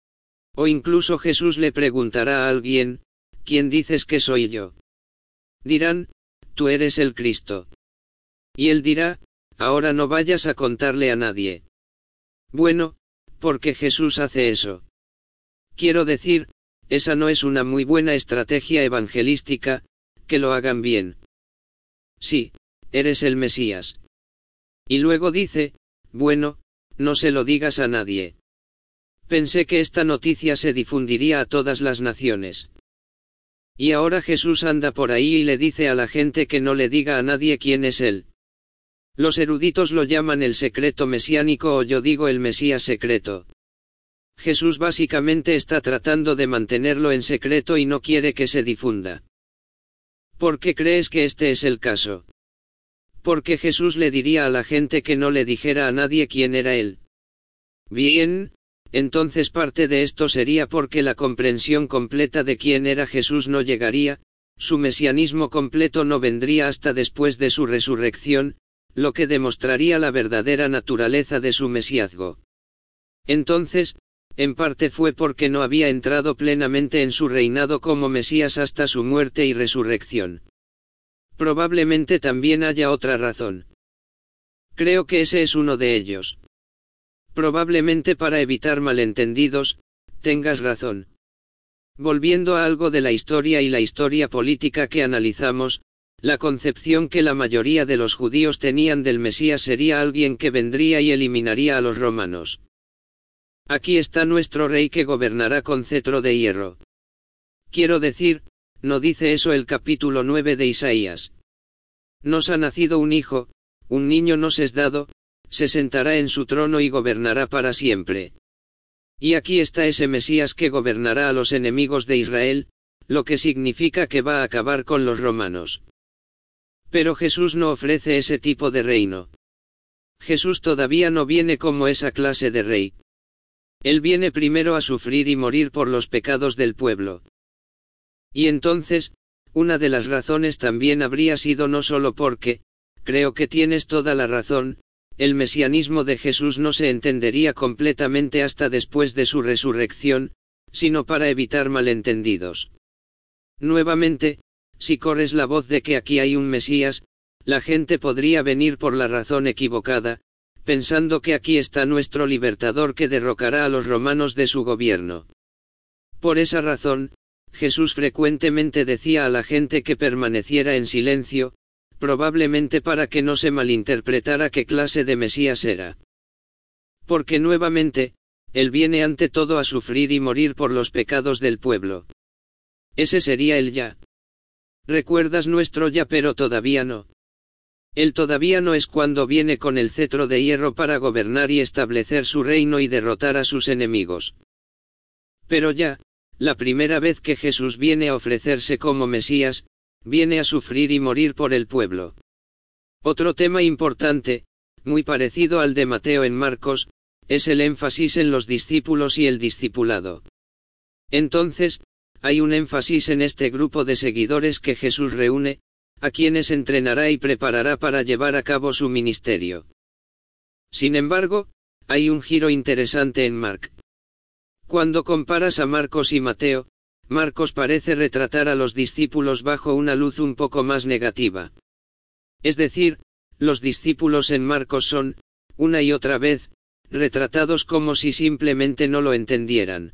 O incluso Jesús le preguntará a alguien, ¿quién dices que soy yo? Dirán, tú eres el Cristo. Y él dirá, ahora no vayas a contarle a nadie. Bueno, ¿por qué Jesús hace eso? Quiero decir, esa no es una muy buena estrategia evangelística, que lo hagan bien. Sí, eres el Mesías. Y luego dice, bueno, no se lo digas a nadie. Pensé que esta noticia se difundiría a todas las naciones. Y ahora Jesús anda por ahí y le dice a la gente que no le diga a nadie quién es él. Los eruditos lo llaman el secreto mesiánico o yo digo el Mesías secreto. Jesús básicamente está tratando de mantenerlo en secreto y no quiere que se difunda. ¿Por qué crees que este es el caso? Porque Jesús le diría a la gente que no le dijera a nadie quién era él. Bien, entonces parte de esto sería porque la comprensión completa de quién era Jesús no llegaría, su mesianismo completo no vendría hasta después de su resurrección, lo que demostraría la verdadera naturaleza de su mesiazgo. Entonces, en parte fue porque no había entrado plenamente en su reinado como Mesías hasta su muerte y resurrección. Probablemente también haya otra razón. Creo que ese es uno de ellos. Probablemente para evitar malentendidos, tengas razón. Volviendo a algo de la historia y la historia política que analizamos, la concepción que la mayoría de los judíos tenían del Mesías sería alguien que vendría y eliminaría a los romanos. Aquí está nuestro rey que gobernará con cetro de hierro. Quiero decir, ¿no dice eso el capítulo 9 de Isaías? Nos ha nacido un hijo, un niño nos es dado, se sentará en su trono y gobernará para siempre. Y aquí está ese Mesías que gobernará a los enemigos de Israel, lo que significa que va a acabar con los romanos. Pero Jesús no ofrece ese tipo de reino. Jesús todavía no viene como esa clase de rey. Él viene primero a sufrir y morir por los pecados del pueblo. Y entonces, una de las razones también habría sido no solo porque, creo que tienes toda la razón, el mesianismo de Jesús no se entendería completamente hasta después de su resurrección, sino para evitar malentendidos. Nuevamente, si corres la voz de que aquí hay un Mesías, la gente podría venir por la razón equivocada, pensando que aquí está nuestro libertador que derrocará a los romanos de su gobierno. Por esa razón, Jesús frecuentemente decía a la gente que permaneciera en silencio, probablemente para que no se malinterpretara qué clase de Mesías era. Porque nuevamente, Él viene ante todo a sufrir y morir por los pecados del pueblo. Ese sería el ya. ¿Recuerdas nuestro ya pero todavía no? Él todavía no es cuando viene con el cetro de hierro para gobernar y establecer su reino y derrotar a sus enemigos. Pero ya, la primera vez que Jesús viene a ofrecerse como Mesías, viene a sufrir y morir por el pueblo. Otro tema importante, muy parecido al de Mateo en Marcos, es el énfasis en los discípulos y el discipulado. Entonces, hay un énfasis en este grupo de seguidores que Jesús reúne, a quienes entrenará y preparará para llevar a cabo su ministerio. Sin embargo, hay un giro interesante en Marc. Cuando comparas a Marcos y Mateo, Marcos parece retratar a los discípulos bajo una luz un poco más negativa. Es decir, los discípulos en Marcos son, una y otra vez, retratados como si simplemente no lo entendieran.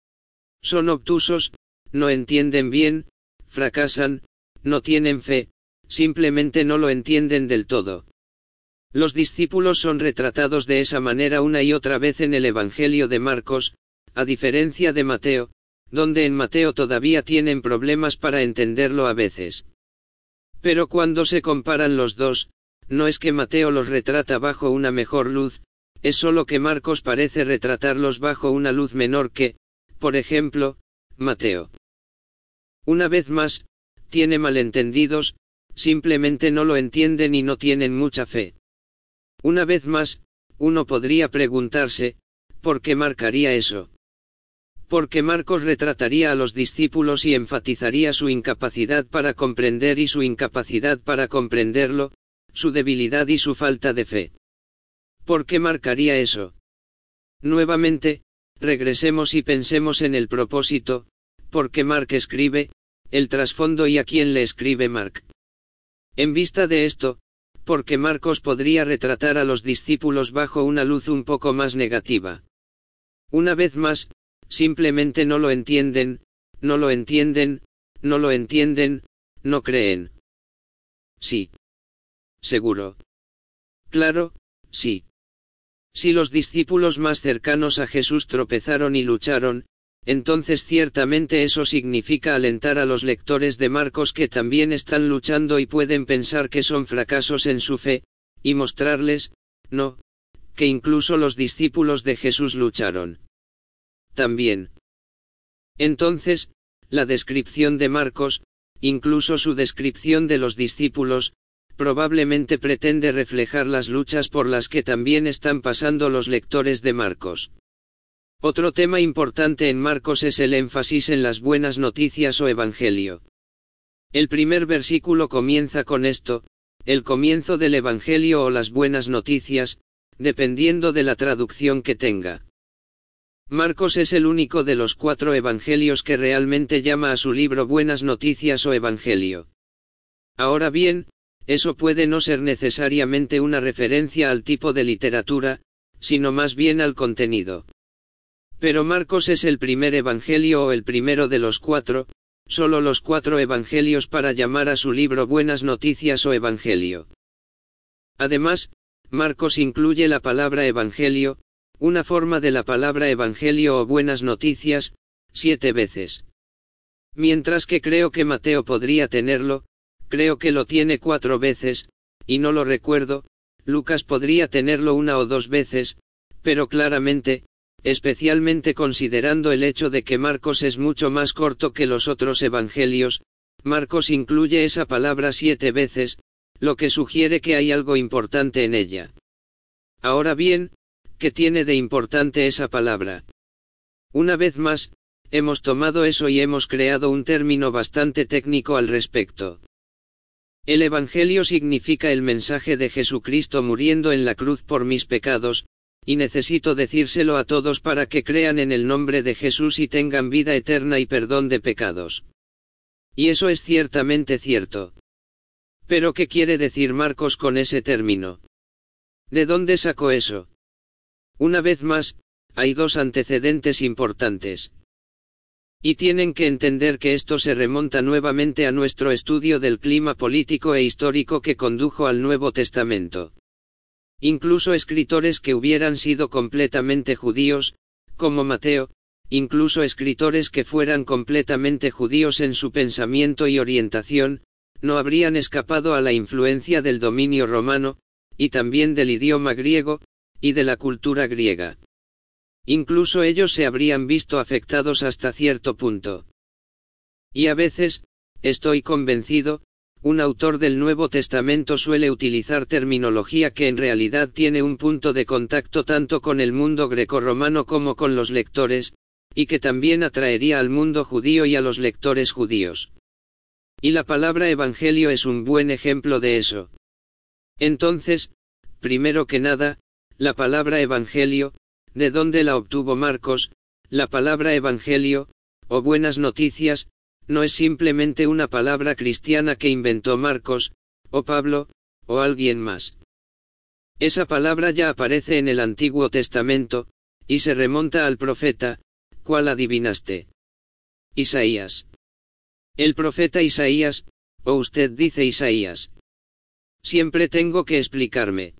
Son obtusos, no entienden bien, fracasan, no tienen fe, simplemente no lo entienden del todo. Los discípulos son retratados de esa manera una y otra vez en el Evangelio de Marcos, a diferencia de Mateo, donde en Mateo todavía tienen problemas para entenderlo a veces. Pero cuando se comparan los dos, no es que Mateo los retrata bajo una mejor luz, es solo que Marcos parece retratarlos bajo una luz menor que, por ejemplo, Mateo. Una vez más, tiene malentendidos, simplemente no lo entienden y no tienen mucha fe. Una vez más, uno podría preguntarse, ¿por qué marcaría eso? Porque Marcos retrataría a los discípulos y enfatizaría su incapacidad para comprender y su incapacidad para comprenderlo, su debilidad y su falta de fe. ¿Por qué marcaría eso? Nuevamente, regresemos y pensemos en el propósito, porque Marc escribe, el trasfondo y a quién le escribe Marc. En vista de esto, porque Marcos podría retratar a los discípulos bajo una luz un poco más negativa. Una vez más, simplemente no lo entienden, no lo entienden, no lo entienden, no creen. Sí. Seguro. Claro, sí. Si los discípulos más cercanos a Jesús tropezaron y lucharon, entonces ciertamente eso significa alentar a los lectores de Marcos que también están luchando y pueden pensar que son fracasos en su fe, y mostrarles, no, que incluso los discípulos de Jesús lucharon. También. Entonces, la descripción de Marcos, incluso su descripción de los discípulos, probablemente pretende reflejar las luchas por las que también están pasando los lectores de Marcos. Otro tema importante en Marcos es el énfasis en las buenas noticias o evangelio. El primer versículo comienza con esto, el comienzo del evangelio o las buenas noticias, dependiendo de la traducción que tenga. Marcos es el único de los 4 evangelios que realmente llama a su libro buenas noticias o evangelio. Ahora bien, eso puede no ser necesariamente una referencia al tipo de literatura, sino más bien al contenido. Pero Marcos es el primer evangelio o el primero de los 4, solo los 4 evangelios para llamar a su libro buenas noticias o evangelio. Además, Marcos incluye la palabra evangelio, una forma de la palabra evangelio o buenas noticias, 7 veces. Mientras que creo que Mateo podría tenerlo, creo que lo tiene 4 veces, y no lo recuerdo. Lucas podría tenerlo 1 o 2 veces, pero claramente, especialmente considerando el hecho de que Marcos es mucho más corto que los otros evangelios, Marcos incluye esa palabra 7 veces, lo que sugiere que hay algo importante en ella. Ahora bien, ¿qué tiene de importante esa palabra? Una vez más, hemos tomado eso y hemos creado un término bastante técnico al respecto. El Evangelio significa el mensaje de Jesucristo muriendo en la cruz por mis pecados, y necesito decírselo a todos para que crean en el nombre de Jesús y tengan vida eterna y perdón de pecados. Y eso es ciertamente cierto. Pero ¿qué quiere decir Marcos con ese término? ¿De dónde sacó eso? Una vez más, hay 2 antecedentes importantes. Y tienen que entender que esto se remonta nuevamente a nuestro estudio del clima político e histórico que condujo al Nuevo Testamento. Incluso escritores que hubieran sido completamente judíos, como Mateo, incluso escritores que fueran completamente judíos en su pensamiento y orientación, no habrían escapado a la influencia del dominio romano, y también del idioma griego, y de la cultura griega. Incluso ellos se habrían visto afectados hasta cierto punto. Y a veces, estoy convencido, un autor del Nuevo Testamento suele utilizar terminología que en realidad tiene un punto de contacto tanto con el mundo grecorromano como con los lectores, y que también atraería al mundo judío y a los lectores judíos. Y la palabra evangelio es un buen ejemplo de eso. Entonces, primero que nada, la palabra evangelio, ¿de dónde la obtuvo Marcos? La palabra evangelio, o buenas noticias, no es simplemente una palabra cristiana que inventó Marcos, o Pablo, o alguien más. Esa palabra ya aparece en el Antiguo Testamento, y se remonta al profeta. ¿Cuál adivinaste? Isaías. El profeta Isaías, o usted dice Isaías. Siempre tengo que explicarme.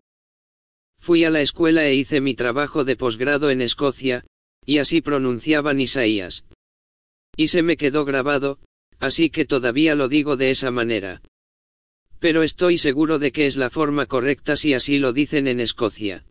Fui a la escuela e hice mi trabajo de posgrado en Escocia, y así pronunciaban Isaías. Y se me quedó grabado, así que todavía lo digo de esa manera. Pero estoy seguro de que es la forma correcta si así lo dicen en Escocia.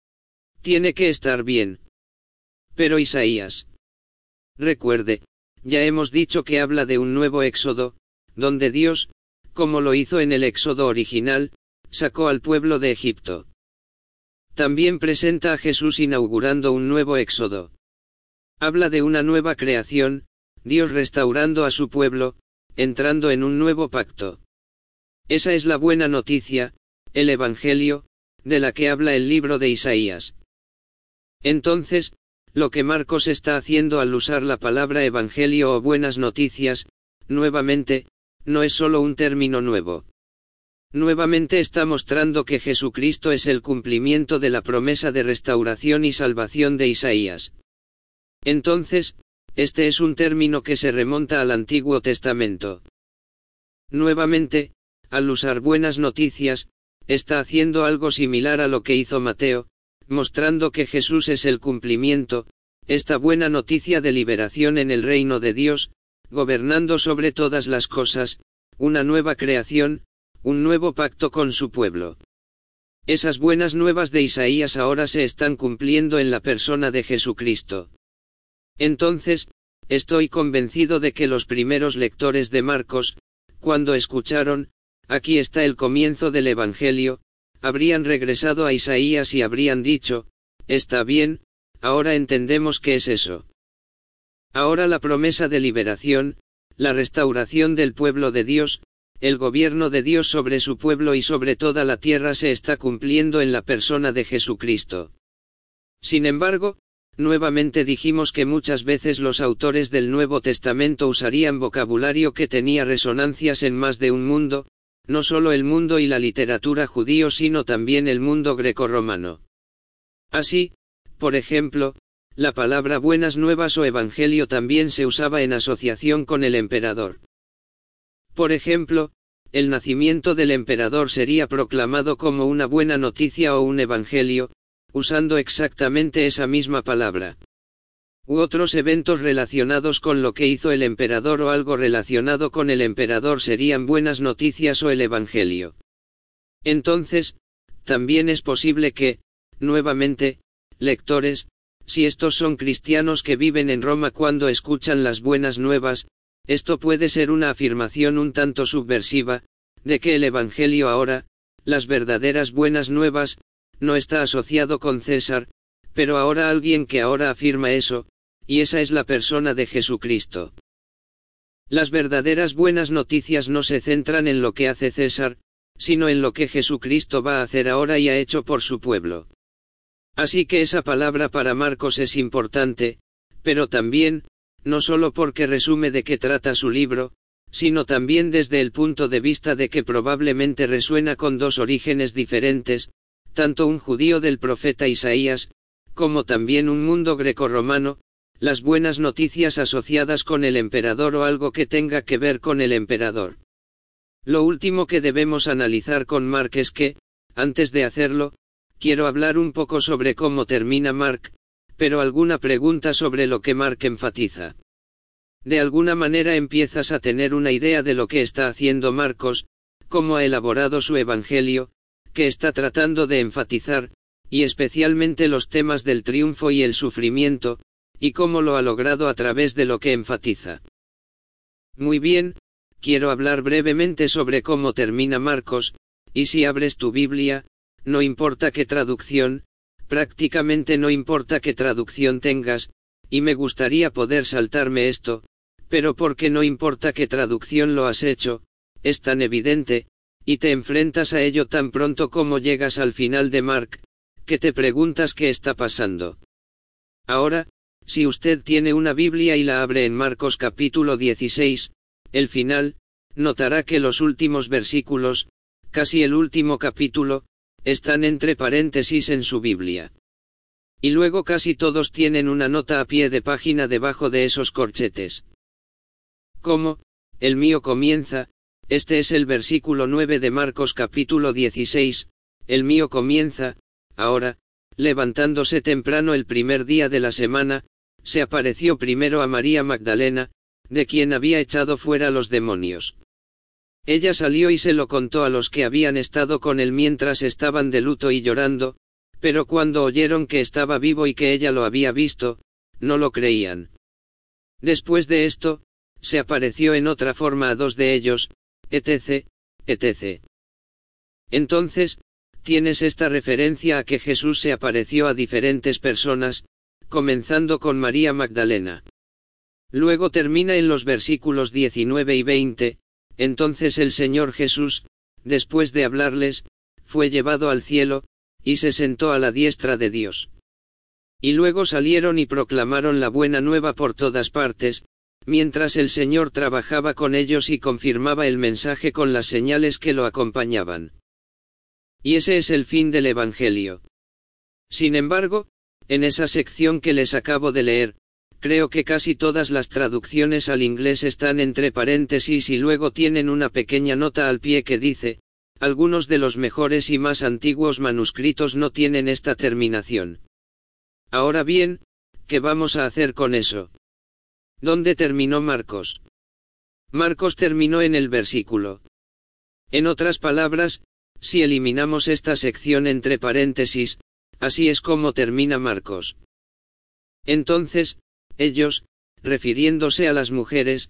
Tiene que estar bien. Pero Isaías. Recuerde, ya hemos dicho que habla de un nuevo éxodo, donde Dios, como lo hizo en el éxodo original, sacó al pueblo de Egipto. También presenta a Jesús inaugurando un nuevo éxodo. Habla de una nueva creación, Dios restaurando a su pueblo, entrando en un nuevo pacto. Esa es la buena noticia, el Evangelio, de la que habla el libro de Isaías. Entonces, lo que Marcos está haciendo al usar la palabra Evangelio o buenas noticias, nuevamente, no es solo un término nuevo. Nuevamente está mostrando que Jesucristo es el cumplimiento de la promesa de restauración y salvación de Isaías. Entonces, este es un término que se remonta al Antiguo Testamento. Nuevamente, al usar buenas noticias, está haciendo algo similar a lo que hizo Mateo, mostrando que Jesús es el cumplimiento, esta buena noticia de liberación en el reino de Dios, gobernando sobre todas las cosas, una nueva creación, un nuevo pacto con su pueblo. Esas buenas nuevas de Isaías ahora se están cumpliendo en la persona de Jesucristo. Entonces, estoy convencido de que los primeros lectores de Marcos, cuando escucharon, aquí está el comienzo del Evangelio, habrían regresado a Isaías y habrían dicho, está bien, ahora entendemos qué es eso. Ahora la promesa de liberación, la restauración del pueblo de Dios, el gobierno de Dios sobre su pueblo y sobre toda la tierra se está cumpliendo en la persona de Jesucristo. Sin embargo, nuevamente dijimos que muchas veces los autores del Nuevo Testamento usarían vocabulario que tenía resonancias en más de un mundo, no solo el mundo y la literatura judío sino también el mundo grecorromano. Así, por ejemplo, la palabra buenas nuevas o evangelio también se usaba en asociación con el emperador. Por ejemplo, el nacimiento del emperador sería proclamado como una buena noticia o un evangelio, usando exactamente esa misma palabra. U otros eventos relacionados con lo que hizo el emperador o algo relacionado con el emperador serían buenas noticias o el Evangelio. Entonces, también es posible que, nuevamente, lectores, si estos son cristianos que viven en Roma cuando escuchan las buenas nuevas, esto puede ser una afirmación un tanto subversiva, de que el Evangelio ahora, las verdaderas buenas nuevas, no está asociado con César, pero ahora alguien que ahora afirma eso, y esa es la persona de Jesucristo. Las verdaderas buenas noticias no se centran en lo que hace César, sino en lo que Jesucristo va a hacer ahora y ha hecho por su pueblo. Así que esa palabra para Marcos es importante, pero también, no solo porque resume de qué trata su libro, sino también desde el punto de vista de que probablemente resuena con dos orígenes diferentes, tanto un judío del profeta Isaías, como también un mundo grecorromano, las buenas noticias asociadas con el emperador o algo que tenga que ver con el emperador. Lo último que debemos analizar con Mark es que, antes de hacerlo, quiero hablar un poco sobre cómo termina Mark, pero alguna pregunta sobre lo que Mark enfatiza. De alguna manera empiezas a tener una idea de lo que está haciendo Marcos, cómo ha elaborado su evangelio, que está tratando de enfatizar, y especialmente los temas del triunfo y el sufrimiento, y cómo lo ha logrado a través de lo que enfatiza. Muy bien, quiero hablar brevemente sobre cómo termina Marcos, y si abres tu Biblia, no importa qué traducción, prácticamente no importa qué traducción tengas, y me gustaría poder saltarme esto, pero porque no importa qué traducción lo has hecho, es tan evidente, y te enfrentas a ello tan pronto como llegas al final de Mark, que te preguntas qué está pasando. Ahora, si usted tiene una Biblia y la abre en Marcos capítulo 16, el final, notará que los últimos versículos, casi el último capítulo, están entre paréntesis en su Biblia. Y luego casi todos tienen una nota a pie de página debajo de esos corchetes. Como, el mío comienza, este es el versículo 9 de Marcos capítulo 16, el mío comienza, ahora, levantándose temprano el primer día de la semana, se apareció primero a María Magdalena, de quien había echado fuera los demonios. Ella salió y se lo contó a los que habían estado con él mientras estaban de luto y llorando, pero cuando oyeron que estaba vivo y que ella lo había visto, no lo creían. Después de esto, se apareció en otra forma a dos de ellos, etc., etc. Entonces, tienes esta referencia a que Jesús se apareció a diferentes personas, comenzando con María Magdalena. Luego termina en los versículos 19 y 20, entonces el Señor Jesús, después de hablarles, fue llevado al cielo, y se sentó a la diestra de Dios. Y luego salieron y proclamaron la buena nueva por todas partes, mientras el Señor trabajaba con ellos y confirmaba el mensaje con las señales que lo acompañaban. Y ese es el fin del Evangelio. Sin embargo, en esa sección que les acabo de leer, creo que casi todas las traducciones al inglés están entre paréntesis y luego tienen una pequeña nota al pie que dice, algunos de los mejores y más antiguos manuscritos no tienen esta terminación. Ahora bien, ¿qué vamos a hacer con eso? ¿Dónde terminó Marcos? Marcos terminó en el versículo. En otras palabras, si eliminamos esta sección entre paréntesis, así es como termina Marcos. Entonces, ellos, refiriéndose a las mujeres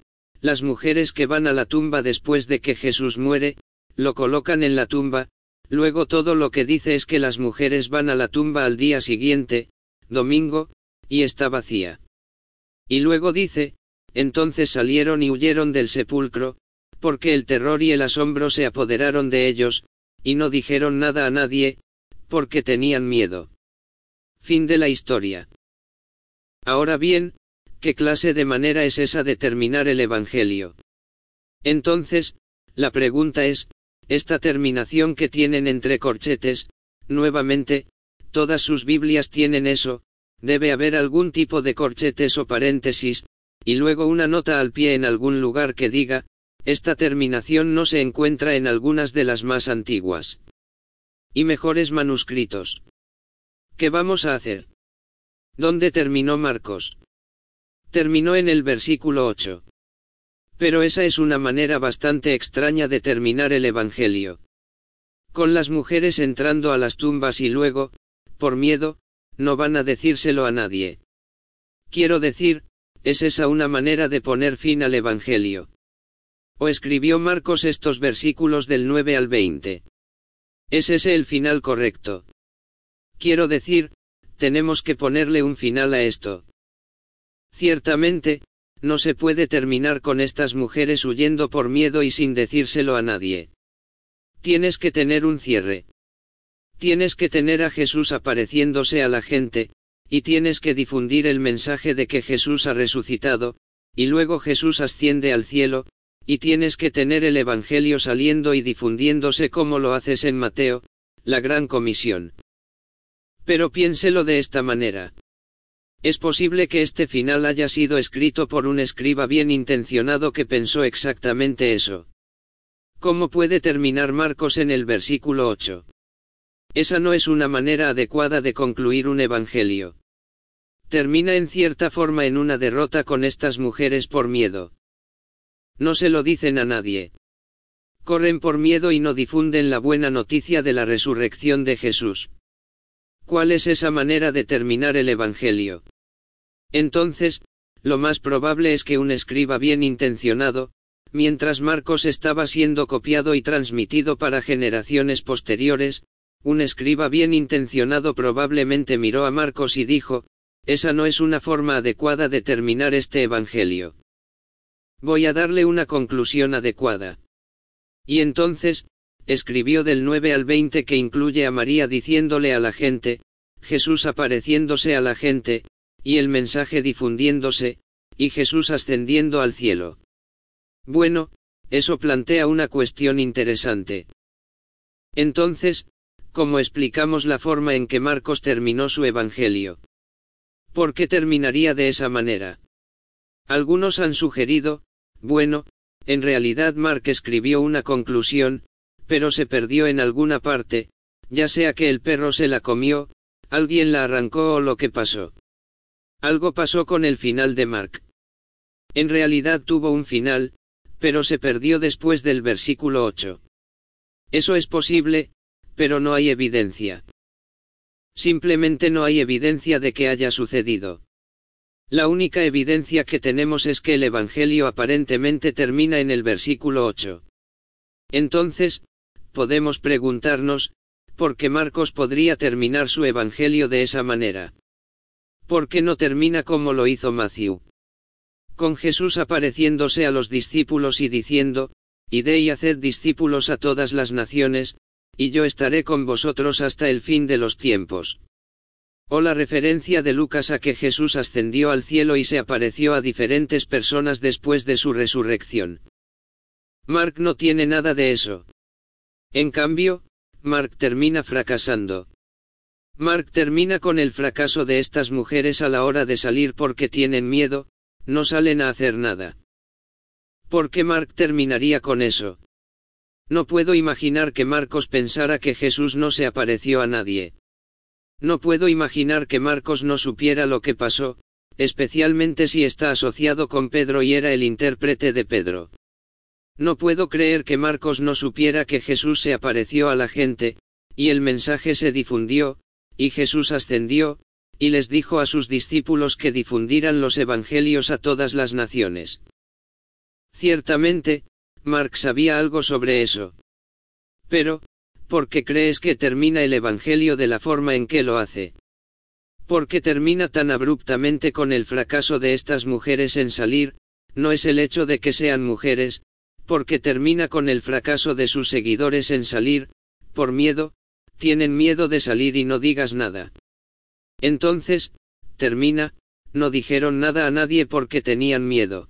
que van a la tumba después de que Jesús muere, lo colocan en la tumba, luego todo lo que dice es que las mujeres van a la tumba al día siguiente, domingo, y está vacía. Y luego dice, entonces salieron y huyeron del sepulcro, porque el terror y el asombro se apoderaron de ellos, y no dijeron nada a nadie, porque tenían miedo. Fin de la historia. Ahora bien, ¿qué clase de manera es esa de terminar el Evangelio? Entonces, la pregunta es, esta terminación que tienen entre corchetes, nuevamente, todas sus Biblias tienen eso, debe haber algún tipo de corchetes o paréntesis, y luego una nota al pie en algún lugar que diga, esta terminación no se encuentra en algunas de las más antiguas y mejores manuscritos. ¿Qué vamos a hacer? ¿Dónde terminó Marcos? Terminó en el versículo 8. Pero esa es una manera bastante extraña de terminar el Evangelio. Con las mujeres entrando a las tumbas y luego, por miedo, no van a decírselo a nadie. Quiero decir, ¿es esa una manera de poner fin al Evangelio? ¿O escribió Marcos estos versículos del 9 al 20? ¿Es ese el final correcto? Quiero decir, tenemos que ponerle un final a esto. Ciertamente, no se puede terminar con estas mujeres huyendo por miedo y sin decírselo a nadie. Tienes que tener un cierre. Tienes que tener a Jesús apareciéndose a la gente, y tienes que difundir el mensaje de que Jesús ha resucitado, y luego Jesús asciende al cielo, y tienes que tener el Evangelio saliendo y difundiéndose como lo haces en Mateo, la Gran Comisión. Pero piénselo de esta manera. Es posible que este final haya sido escrito por un escriba bien intencionado que pensó exactamente eso. ¿Cómo puede terminar Marcos en el versículo 8? Esa no es una manera adecuada de concluir un evangelio. Termina en cierta forma en una derrota con estas mujeres por miedo. No se lo dicen a nadie. Corren por miedo y no difunden la buena noticia de la resurrección de Jesús. ¿Cuál es esa manera de terminar el evangelio? Entonces, lo más probable es que un escriba bien intencionado, mientras Marcos estaba siendo copiado y transmitido para generaciones posteriores, un escriba bien intencionado probablemente miró a Marcos y dijo, esa no es una forma adecuada de terminar este evangelio. Voy a darle una conclusión adecuada. Y entonces, escribió del 9 al 20 que incluye a María diciéndole a la gente, Jesús apareciéndose a la gente, y el mensaje difundiéndose, y Jesús ascendiendo al cielo. Bueno, eso plantea una cuestión interesante. Entonces, ¿cómo explicamos la forma en que Marcos terminó su evangelio? ¿Por qué terminaría de esa manera? Algunos han sugerido, bueno, en realidad Mark escribió una conclusión, pero se perdió en alguna parte, ya sea que el perro se la comió, alguien la arrancó o lo que pasó. Algo pasó con el final de Mark. En realidad tuvo un final, pero se perdió después del versículo 8. Eso es posible, pero no hay evidencia. Simplemente no hay evidencia de que haya sucedido. La única evidencia que tenemos es que el Evangelio aparentemente termina en el versículo 8. Entonces, podemos preguntarnos, ¿por qué Marcos podría terminar su Evangelio de esa manera? ¿Por qué no termina como lo hizo Matthew? Con Jesús apareciéndose a los discípulos y diciendo, id y haced discípulos a todas las naciones, y yo estaré con vosotros hasta el fin de los tiempos. O la referencia de Lucas a que Jesús ascendió al cielo y se apareció a diferentes personas después de su resurrección. Mark no tiene nada de eso. En cambio, Mark termina fracasando. Mark termina con el fracaso de estas mujeres a la hora de salir porque tienen miedo, no salen a hacer nada. ¿Por qué Mark terminaría con eso? No puedo imaginar que Marcos pensara que Jesús no se apareció a nadie. No puedo imaginar que Marcos no supiera lo que pasó, especialmente si está asociado con Pedro y era el intérprete de Pedro. No puedo creer que Marcos no supiera que Jesús se apareció a la gente, y el mensaje se difundió, y Jesús ascendió, y les dijo a sus discípulos que difundieran los evangelios a todas las naciones. Ciertamente, Mark sabía algo sobre eso. Pero, ¿por qué crees que termina el evangelio de la forma en que lo hace? ¿Por qué termina tan abruptamente con el fracaso de estas mujeres en salir? No es el hecho de que sean mujeres, porque termina con el fracaso de sus seguidores en salir, por miedo, tienen miedo de salir y no digas nada. Entonces, termina, no dijeron nada a nadie porque tenían miedo.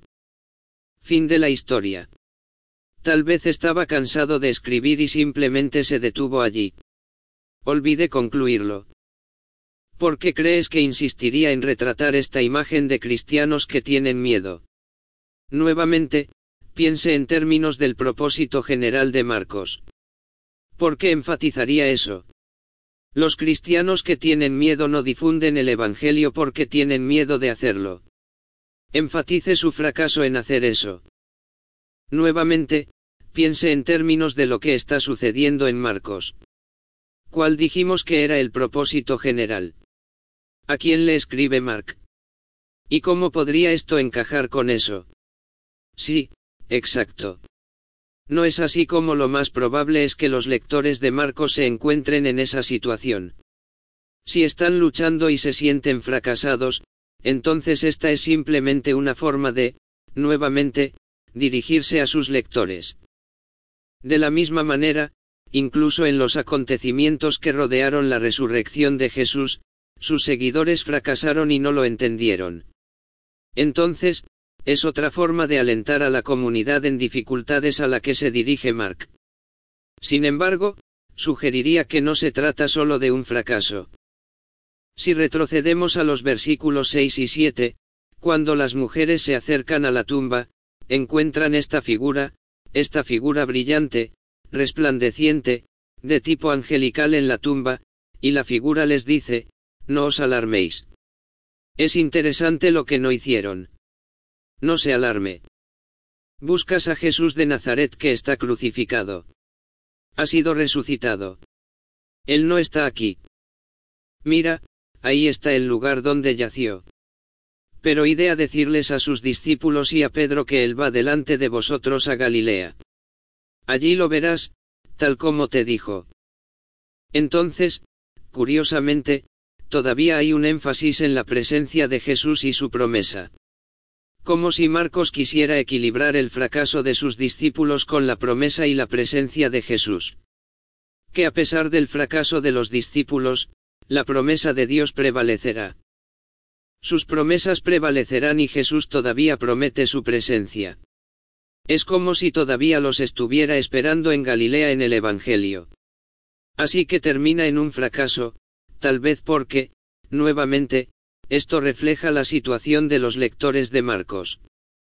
Fin de la historia. Tal vez estaba cansado de escribir y simplemente se detuvo allí. Olvidé concluirlo. ¿Por qué crees que insistiría en retratar esta imagen de cristianos que tienen miedo? Nuevamente, piense en términos del propósito general de Marcos. ¿Por qué enfatizaría eso? Los cristianos que tienen miedo no difunden el Evangelio porque tienen miedo de hacerlo. Enfatice su fracaso en hacer eso. Nuevamente, piense en términos de lo que está sucediendo en Marcos. ¿Cuál dijimos que era el propósito general? ¿A quién le escribe Mark? ¿Y cómo podría esto encajar con eso? Sí, exacto. No es así como lo más probable es que los lectores de Marcos se encuentren en esa situación. Si están luchando y se sienten fracasados, entonces esta es simplemente una forma de, nuevamente, dirigirse a sus lectores. De la misma manera, incluso en los acontecimientos que rodearon la resurrección de Jesús, sus seguidores fracasaron y no lo entendieron. Entonces, es otra forma de alentar a la comunidad en dificultades a la que se dirige Mark. Sin embargo, sugeriría que no se trata solo de un fracaso. Si retrocedemos a los versículos 6 y 7, cuando las mujeres se acercan a la tumba, encuentran esta figura brillante, resplandeciente, de tipo angelical en la tumba, y la figura les dice, no os alarméis. Es interesante lo que no hicieron. No se alarme. Buscas a Jesús de Nazaret que está crucificado. Ha sido resucitado. Él no está aquí. Mira, ahí está el lugar donde yació. Pero id a decirles a sus discípulos y a Pedro que él va delante de vosotros a Galilea. Allí lo verás, tal como te dijo. Entonces, curiosamente, todavía hay un énfasis en la presencia de Jesús y su promesa. Como si Marcos quisiera equilibrar el fracaso de sus discípulos con la promesa y la presencia de Jesús. Que a pesar del fracaso de los discípulos, la promesa de Dios prevalecerá. Sus promesas prevalecerán y Jesús todavía promete su presencia. Es como si todavía los estuviera esperando en Galilea en el Evangelio. Así que termina en un fracaso, tal vez porque, nuevamente, esto refleja la situación de los lectores de Marcos.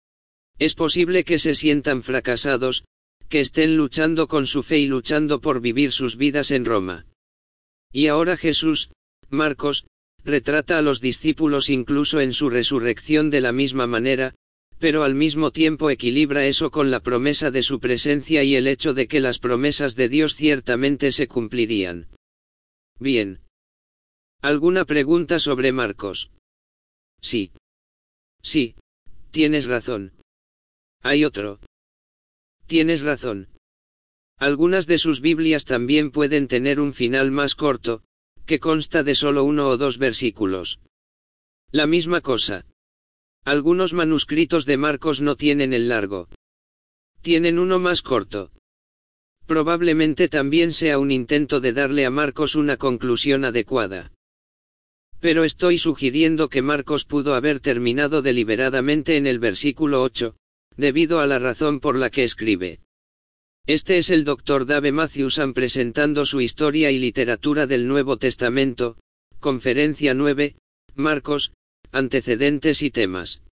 Es posible que se sientan fracasados, que estén luchando con su fe y luchando por vivir sus vidas en Roma. Y ahora Jesús, Marcos, retrata a los discípulos incluso en su resurrección de la misma manera, pero al mismo tiempo equilibra eso con la promesa de su presencia y el hecho de que las promesas de Dios ciertamente se cumplirían. Bien. ¿Alguna pregunta sobre Marcos? Sí. Sí, tienes razón. Hay otro. Tienes razón. Algunas de sus Biblias también pueden tener un final más corto, que consta de solo 1 o 2 versículos. La misma cosa. Algunos manuscritos de Marcos no tienen el largo. Tienen uno más corto. Probablemente también sea un intento de darle a Marcos una conclusión adecuada. Pero estoy sugiriendo que Marcos pudo haber terminado deliberadamente en el versículo 8, debido a la razón por la que escribe. Este es el Dr. Dave Matthewson presentando su Historia y Literatura del Nuevo Testamento, Conferencia 9, Marcos, Antecedentes y Temas.